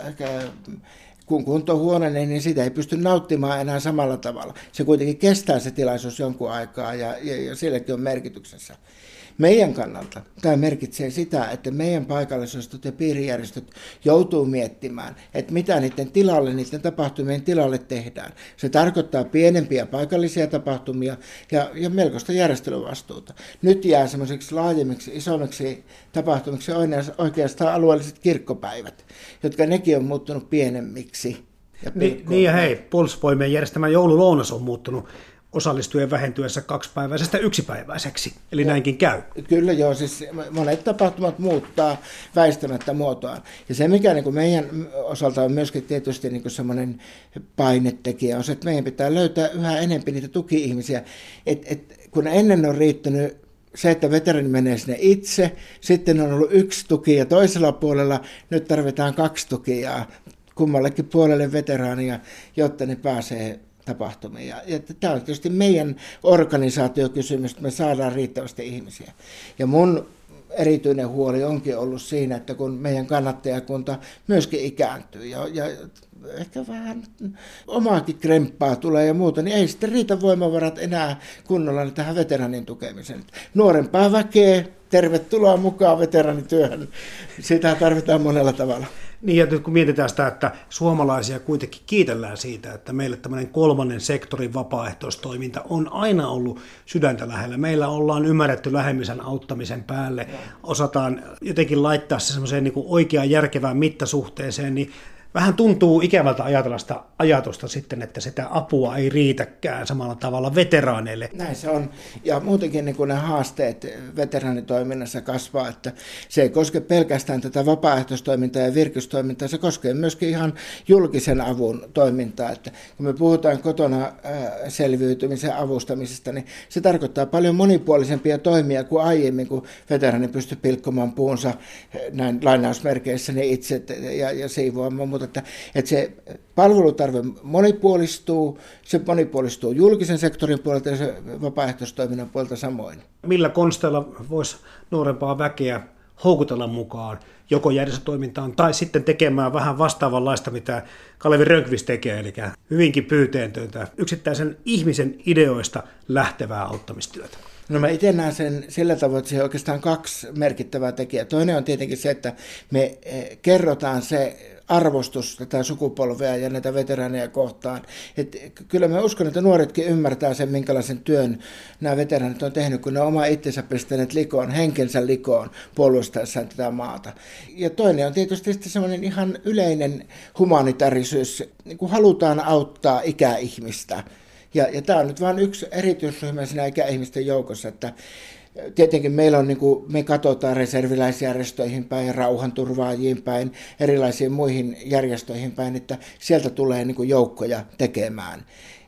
kun kunto huononee, niin sitä ei pysty nauttimaan enää samalla tavalla. Se kuitenkin kestää se tilaisuus jonkun aikaa ja, ja, ja silläkin on merkityksensä. Meidän kannalta tämä merkitsee sitä, että meidän paikallisostot ja piirijärjestöt joutuu miettimään, että mitä niiden tilalle, niiden tapahtumien tilalle tehdään. Se tarkoittaa pienempiä paikallisia tapahtumia ja, ja melkoista järjestelyvastuuta. Nyt jää semmoiseksi laajemmiksi, isommiksi tapahtumiksi oikeastaan alueelliset kirkkopäivät, jotka nekin on muuttunut pienemmiksi. Ja niin, niin ja hei, Puolustusvoimien järjestämä joululounas on muuttunut osallistujien vähentyessä kaksipäiväisestä yksipäiväiseksi, eli ja, näinkin käy. Kyllä joo, siis monet tapahtumat muuttaa väistämättä muotoaan. Ja se, mikä niin kuin meidän osalta on myöskin tietysti niin kuin semmoinen painetekijä, on se, että meidän pitää löytää yhä enemmän niitä tuki-ihmisiä. Et, et, kun ennen on riittänyt se, että veteraani menee sinne itse, sitten on ollut yksi tuki ja toisella puolella nyt tarvitaan kaksi tukijaa kummallekin puolelle veteraania, jotta ne pääsee tapahtumia. Ja, ja tämä on tietysti meidän organisaatiokysymys, että me saadaan riittävästi ihmisiä. Ja mun erityinen huoli onkin ollut siinä, että kun meidän kannattajakunta myöskin ikääntyy ja, ja ehkä vähän omaakin kremppaa tulee ja muuta, niin ei sitten riitä voimavarat enää kunnolla tähän veteraanin tukemiseen. Nuorempaa väkeä, tervetuloa mukaan veteraanityöhön. Sitä tarvitaan monella tavalla. Niin, ja nyt kun mietitään sitä, että suomalaisia kuitenkin kiitellään siitä, että meille tämmöinen kolmannen sektorin vapaaehtoistoiminta on aina ollut sydäntä lähellä. Meillä ollaan ymmärretty lähemmisen auttamisen päälle, osataan jotenkin laittaa se semmoiseen niin kuin oikeaan järkevään mittasuhteeseen, niin vähän tuntuu ikävältä ajatella sitä ajatusta sitten, että sitä apua ei riitäkään samalla tavalla veteraaneille. Näin se on. Ja muutenkin niin kuin ne haasteet veteraanitoiminnassa kasvaa, että se ei koske pelkästään tätä vapaaehtoistoimintaa ja virkistoimintaa, se koskee myöskin ihan julkisen avun toimintaa. Että kun me puhutaan kotona selviytymisen avustamisesta, niin se tarkoittaa paljon monipuolisempia toimia kuin aiemmin, kun veteraani pystyy pilkkomaan puunsa näin lainausmerkeissä niin itse ja, ja siivoamaan. Että, että se palvelutarve monipuolistuu, se monipuolistuu julkisen sektorin puolelta ja se vapaaehtoistoiminnan puolelta samoin. Millä konsteilla voisi nuorempaa väkeä houkutella mukaan joko järjestötoimintaan tai sitten tekemään vähän vastaavanlaista, mitä Kalevi Rönnqvist tekee, eli hyvinkin pyyteetöntä yksittäisen ihmisen ideoista lähtevää auttamistyötä? No mä itse näen sen sillä tavoin, että se on oikeastaan kaksi merkittävää tekijää. Toinen on tietenkin se, että me kerrotaan se arvostus tätä sukupolvea ja näitä veteraaneja kohtaan. Et kyllä mä uskon, että nuoretkin ymmärtää sen, minkälaisen työn nämä veteraanit on tehnyt, kun ne on oma itsensä pistäneet likoon, henkensä likoon puolustaessaan tätä maata. Ja toinen on tietysti semmoinen ihan yleinen humanitaarisuus, niin kuin halutaan auttaa ikäihmistä. Ja, ja tämä on nyt vain yksi erityisryhmä siinä ikäihmisten joukossa, että tietenkin meillä on, niin kuin, me katsotaan reserviläisjärjestöihin päin, rauhanturvaajiin päin, erilaisiin muihin järjestöihin päin, että sieltä tulee niin kuin joukkoja tekemään.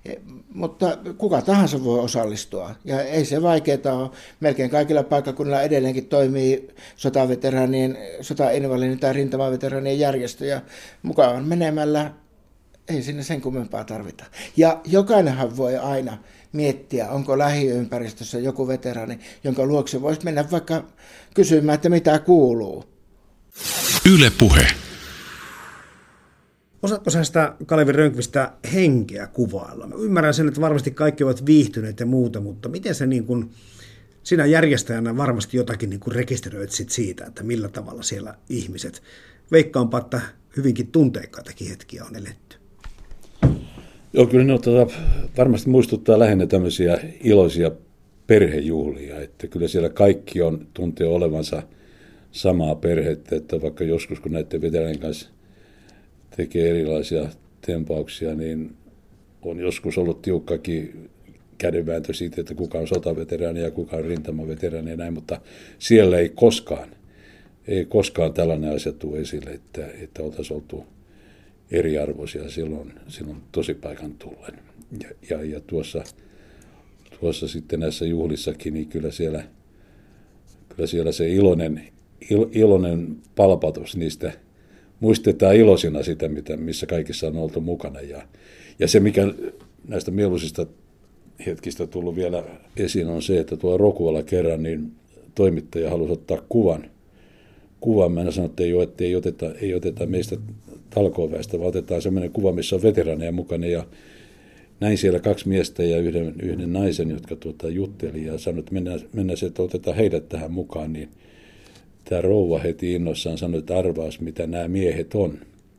Mutta kuka tahansa voi osallistua ja ei se vaikeaa ole. Melkein kaikilla paikkakunnilla edelleenkin toimii sotaveteraanien, sotainvalidien tai rintamaveteraanien järjestöjä mukaan menemällä. Ei sinne sen kummempaa tarvita. Ja jokainenhan voi aina miettiä, onko lähiympäristössä joku veteraani, jonka luokse voisi mennä vaikka kysymään, että mitä kuuluu. Yle Puhe. Osaatko sä sitä Kalevi Rönnqvistia henkeä kuvailla? Mä ymmärrän sen, että varmasti kaikki ovat viihtyneet ja muuta, mutta miten se niin kuin, sinä järjestäjänä varmasti jotakin niin kuin rekisteröit sit siitä, että millä tavalla siellä ihmiset, veikkaanpa, että hyvinkin tunteikkaitakin hetkiä on eletty. Joo, kyllä ne tuota, varmasti muistuttaa lähinnä tämmöisiä iloisia perhejuhlia, että kyllä siellä kaikki on tuntee olevansa samaa perhettä, että vaikka joskus kun näiden veteraanien kanssa tekee erilaisia tempauksia, niin on joskus ollut tiukkakin kädenvääntö siitä, että kuka on sotaveteraani ja kuka on rintamaveteraani ja näin, mutta siellä ei koskaan, ei koskaan tällainen asia tule esille, että, että oltaisiin oltu eriarvoisia silloin, silloin tosipaikan tullen. Ja, ja, ja tuossa, tuossa sitten näissä juhlissakin, niin kyllä siellä, kyllä siellä se iloinen, il, iloinen palpatus niistä, muistetaan iloisina sitä, mitä, missä kaikissa on oltu mukana. Ja, ja se, mikä näistä mieluisista hetkistä tullut vielä esiin, on se, että tuolla Rokualla kerran niin toimittaja halusi ottaa kuvan. Kuvan, mä en sano, että ei, että ei, oteta, ei oteta meistä talkooväestä, vaan otetaan sellainen kuva, missä on veteraaneja mukana. Ja näin siellä kaksi miestä ja yhden, yhden naisen, jotka tuota, jutteli ja sanoi, että mennään, mennään se, että otetaan heidät tähän mukaan. Niin tämä rouva heti innoissaan sanoi, että arvaas, mitä nämä miehet on.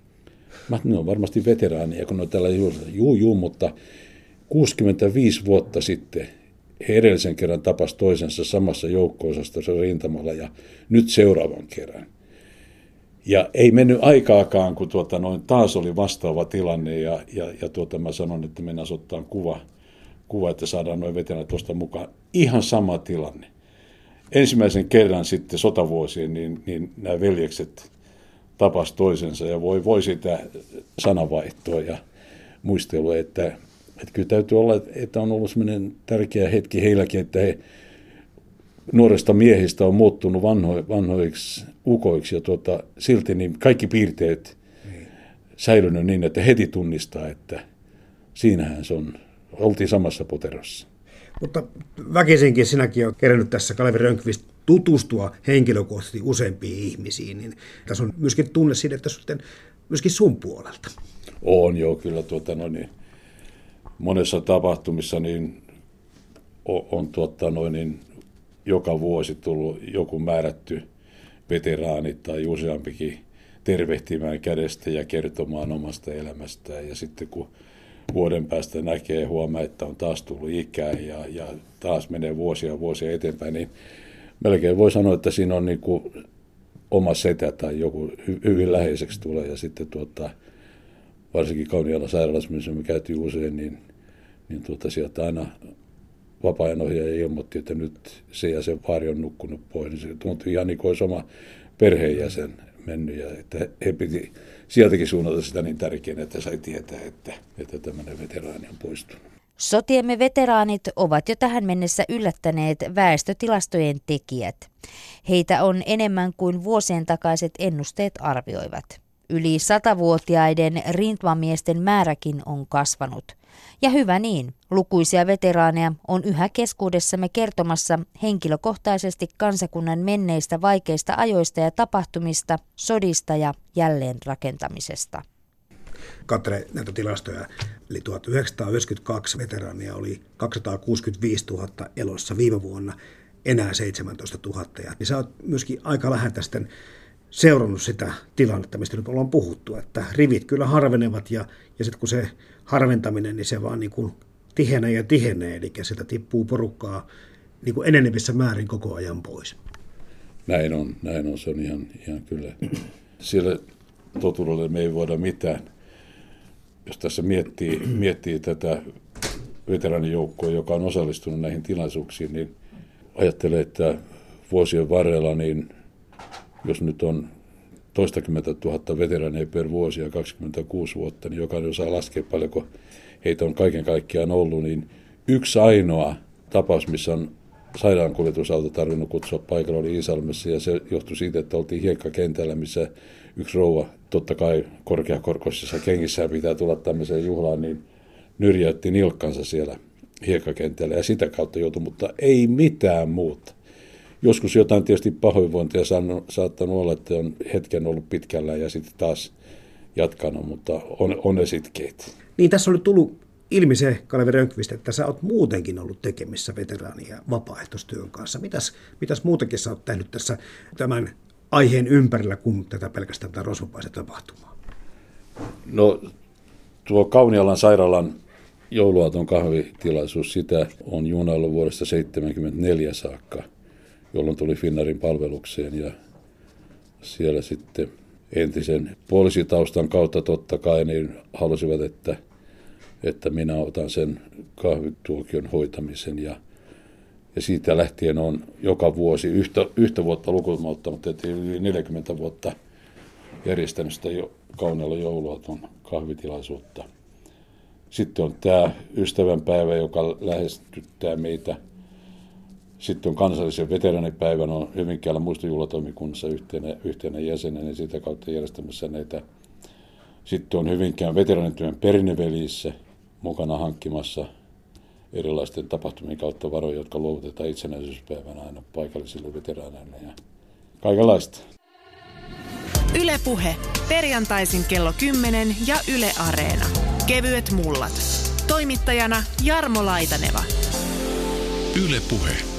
Mä ne on varmasti veteraaneja, kun ne on tällä juhlilla. Juu, juu, mutta kuusikymmentäviisi vuotta sitten he edellisen kerran tapasi toisensa samassa joukko-osastossa rintamalla ja nyt seuraavan kerran. Ja ei mennyt aikaakaan, kun tuota, noin taas oli vastaava tilanne ja, ja, ja tuota, mä sanon, että mennään ottaa kuva, kuva, että saadaan noin veteraanit tuosta mukaan. Ihan sama tilanne. Ensimmäisen kerran sitten sotavuosien, niin, niin nämä veljekset tapas toisensa ja voi, voi sitä sanavaihtoa ja muistelua, että, että kyllä täytyy olla, että on ollut sellainen tärkeä hetki heilläkin, että he nuoresta miehistä on muuttunut vanho, vanhoiksi ukoiksi ja tuota, silti niin kaikki piirteet niin säilynyt niin, että heti tunnistaa, että siinähän se on, oltiin samassa poterossa. Mutta väkisinkin sinäkin olet kerännyt tässä, Kalevi Rönnqvist, tutustua henkilökohtaisesti useampiin ihmisiin, niin tässä on myöskin tunne siitä, että sitten myöskin sun puolelta. On joo, kyllä tuota, no niin, monessa tapahtumissa niin on, on tuota, no niin, joka vuosi tullut joku määrätty veteraani tai useampikin tervehtimään kädestä ja kertomaan omasta elämästään. Ja sitten kun vuoden päästä näkee ja huomaa, että on taas tullut ikää ja, ja taas menee vuosia vuosia eteenpäin, niin melkein voi sanoa, että siinä on niin kuin oma setä tai joku hy- hyvin läheiseksi tulee. Ja sitten tuota, varsinkin Kaunialan sairaalassa, missä me käytiin usein, niin, niin tuota, sieltä aina vapaa-ajanohjaaja ilmoitti, että nyt se ja se vaari on nukkunut pois. Niin se tuntui ihan niin kuin olisi oma perheenjäsen mennyt. Ja että he piti sieltäkin suunnata sitä niin tärkeänä, että sai tietää, että, että tämmöinen veteraani on poistunut. Sotiemme veteraanit ovat jo tähän mennessä yllättäneet väestötilastojen tekijät. Heitä on enemmän kuin vuosien takaiset ennusteet arvioivat. Yli satavuotiaiden rintamamiesten määräkin on kasvanut. Ja hyvä niin, lukuisia veteraaneja on yhä keskuudessamme kertomassa henkilökohtaisesti kansakunnan menneistä vaikeista ajoista ja tapahtumista, sodista ja jälleenrakentamisesta. Katre näitä tilastoja, eli tuhatyhdeksänsataayhdeksänkymmentäkaksi veteraania oli kaksisataakuusikymmentäviisituhatta elossa viime vuonna, enää seitsemäntoistatuhatta. Ja niin sä oot myöskin aika läheltä sitten seurannut sitä tilannetta, mistä nyt ollaan puhuttu, että rivit kyllä harvenevat ja, ja sitten kun se harventaminen, niin se vaan niin kuin tihenee ja tihenee, eli sieltä tippuu porukkaa niin kuin enenevissä määrin koko ajan pois. Näin on, näin on, se on ihan, ihan kyllä. Siellä totuudelle me ei voida mitään. Jos tässä miettii, miettii tätä veteraanijoukkoa, joka on osallistunut näihin tilaisuuksiin, niin ajattelee, että vuosien varrella, niin jos nyt on toistakymmentä tuhatta veteraaneja per vuosi ja kaksikymmentäkuusi vuotta, niin jokainen osaa laskea paljonko heitä on kaiken kaikkiaan ollut, niin yksi ainoa tapaus, missä on sairaankuljetusauto tarvinnut kutsua paikalla, oli Iisalmessa, ja se johtui siitä, että oltiin hiekkakentällä, missä yksi rouva, totta kai korkeakorkoisissa kengissään pitää tulla tämmöiseen juhlaan, niin nyrjäytti nilkkansa siellä hiekkakentällä, ja sitä kautta joutui, mutta ei mitään muuta. Joskus jotain tietysti pahoinvointia saattanut olla, että on hetken ollut pitkällä ja sitten taas jatkanut, mutta on, on ne sitkeitä. Niin tässä on nyt tullut ilmi se, Kalevi Rönnqvist, että sä oot muutenkin ollut tekemissä veteraani- ja vapaaehtoistyön kanssa. Mitäs, mitäs muutenkin sä oot tehnyt tässä tämän aiheen ympärillä kuin tätä pelkästään tätä Rosvopaisen tapahtumaa? No tuo Kaunialan sairaalan jouluaaton kahvitilaisuus, sitä on junaillut vuodesta seitsemänkymmentäneljä saakka, jolloin tuli Finnairin palvelukseen ja siellä sitten entisen poliisitaustan kautta totta kai niin halusivat, että, että minä otan sen kahvituokion hoitamisen ja, ja siitä lähtien on joka vuosi yhtä, yhtä vuotta lukumautta, mutta yli neljäkymmentä vuotta järjestänyt sitä jo, Kauneella jouluaaton kahvitilaisuutta. Sitten on tämä ystävänpäivä, joka lähestyttää meitä. Sitten on kansallisen veteraanipäivän, on Hyvinkäällä muistojuhlatoimikunnassa yhtenä, yhtenä jäsenenä ja sitä kautta järjestämässä näitä. Sitten on Hyvinkään veteraanityön perinneveljissä mukana hankkimassa erilaisten tapahtumien kautta varoja, jotka luovutetaan itsenäisyyspäivänä aina paikallisille veteraaneille ja kaikenlaista. Yle Puhe. Perjantaisin kello kymmenen ja Yle Areena. Kevyet mullat. Toimittajana Jarmo Laitaneva. Yle Puhe.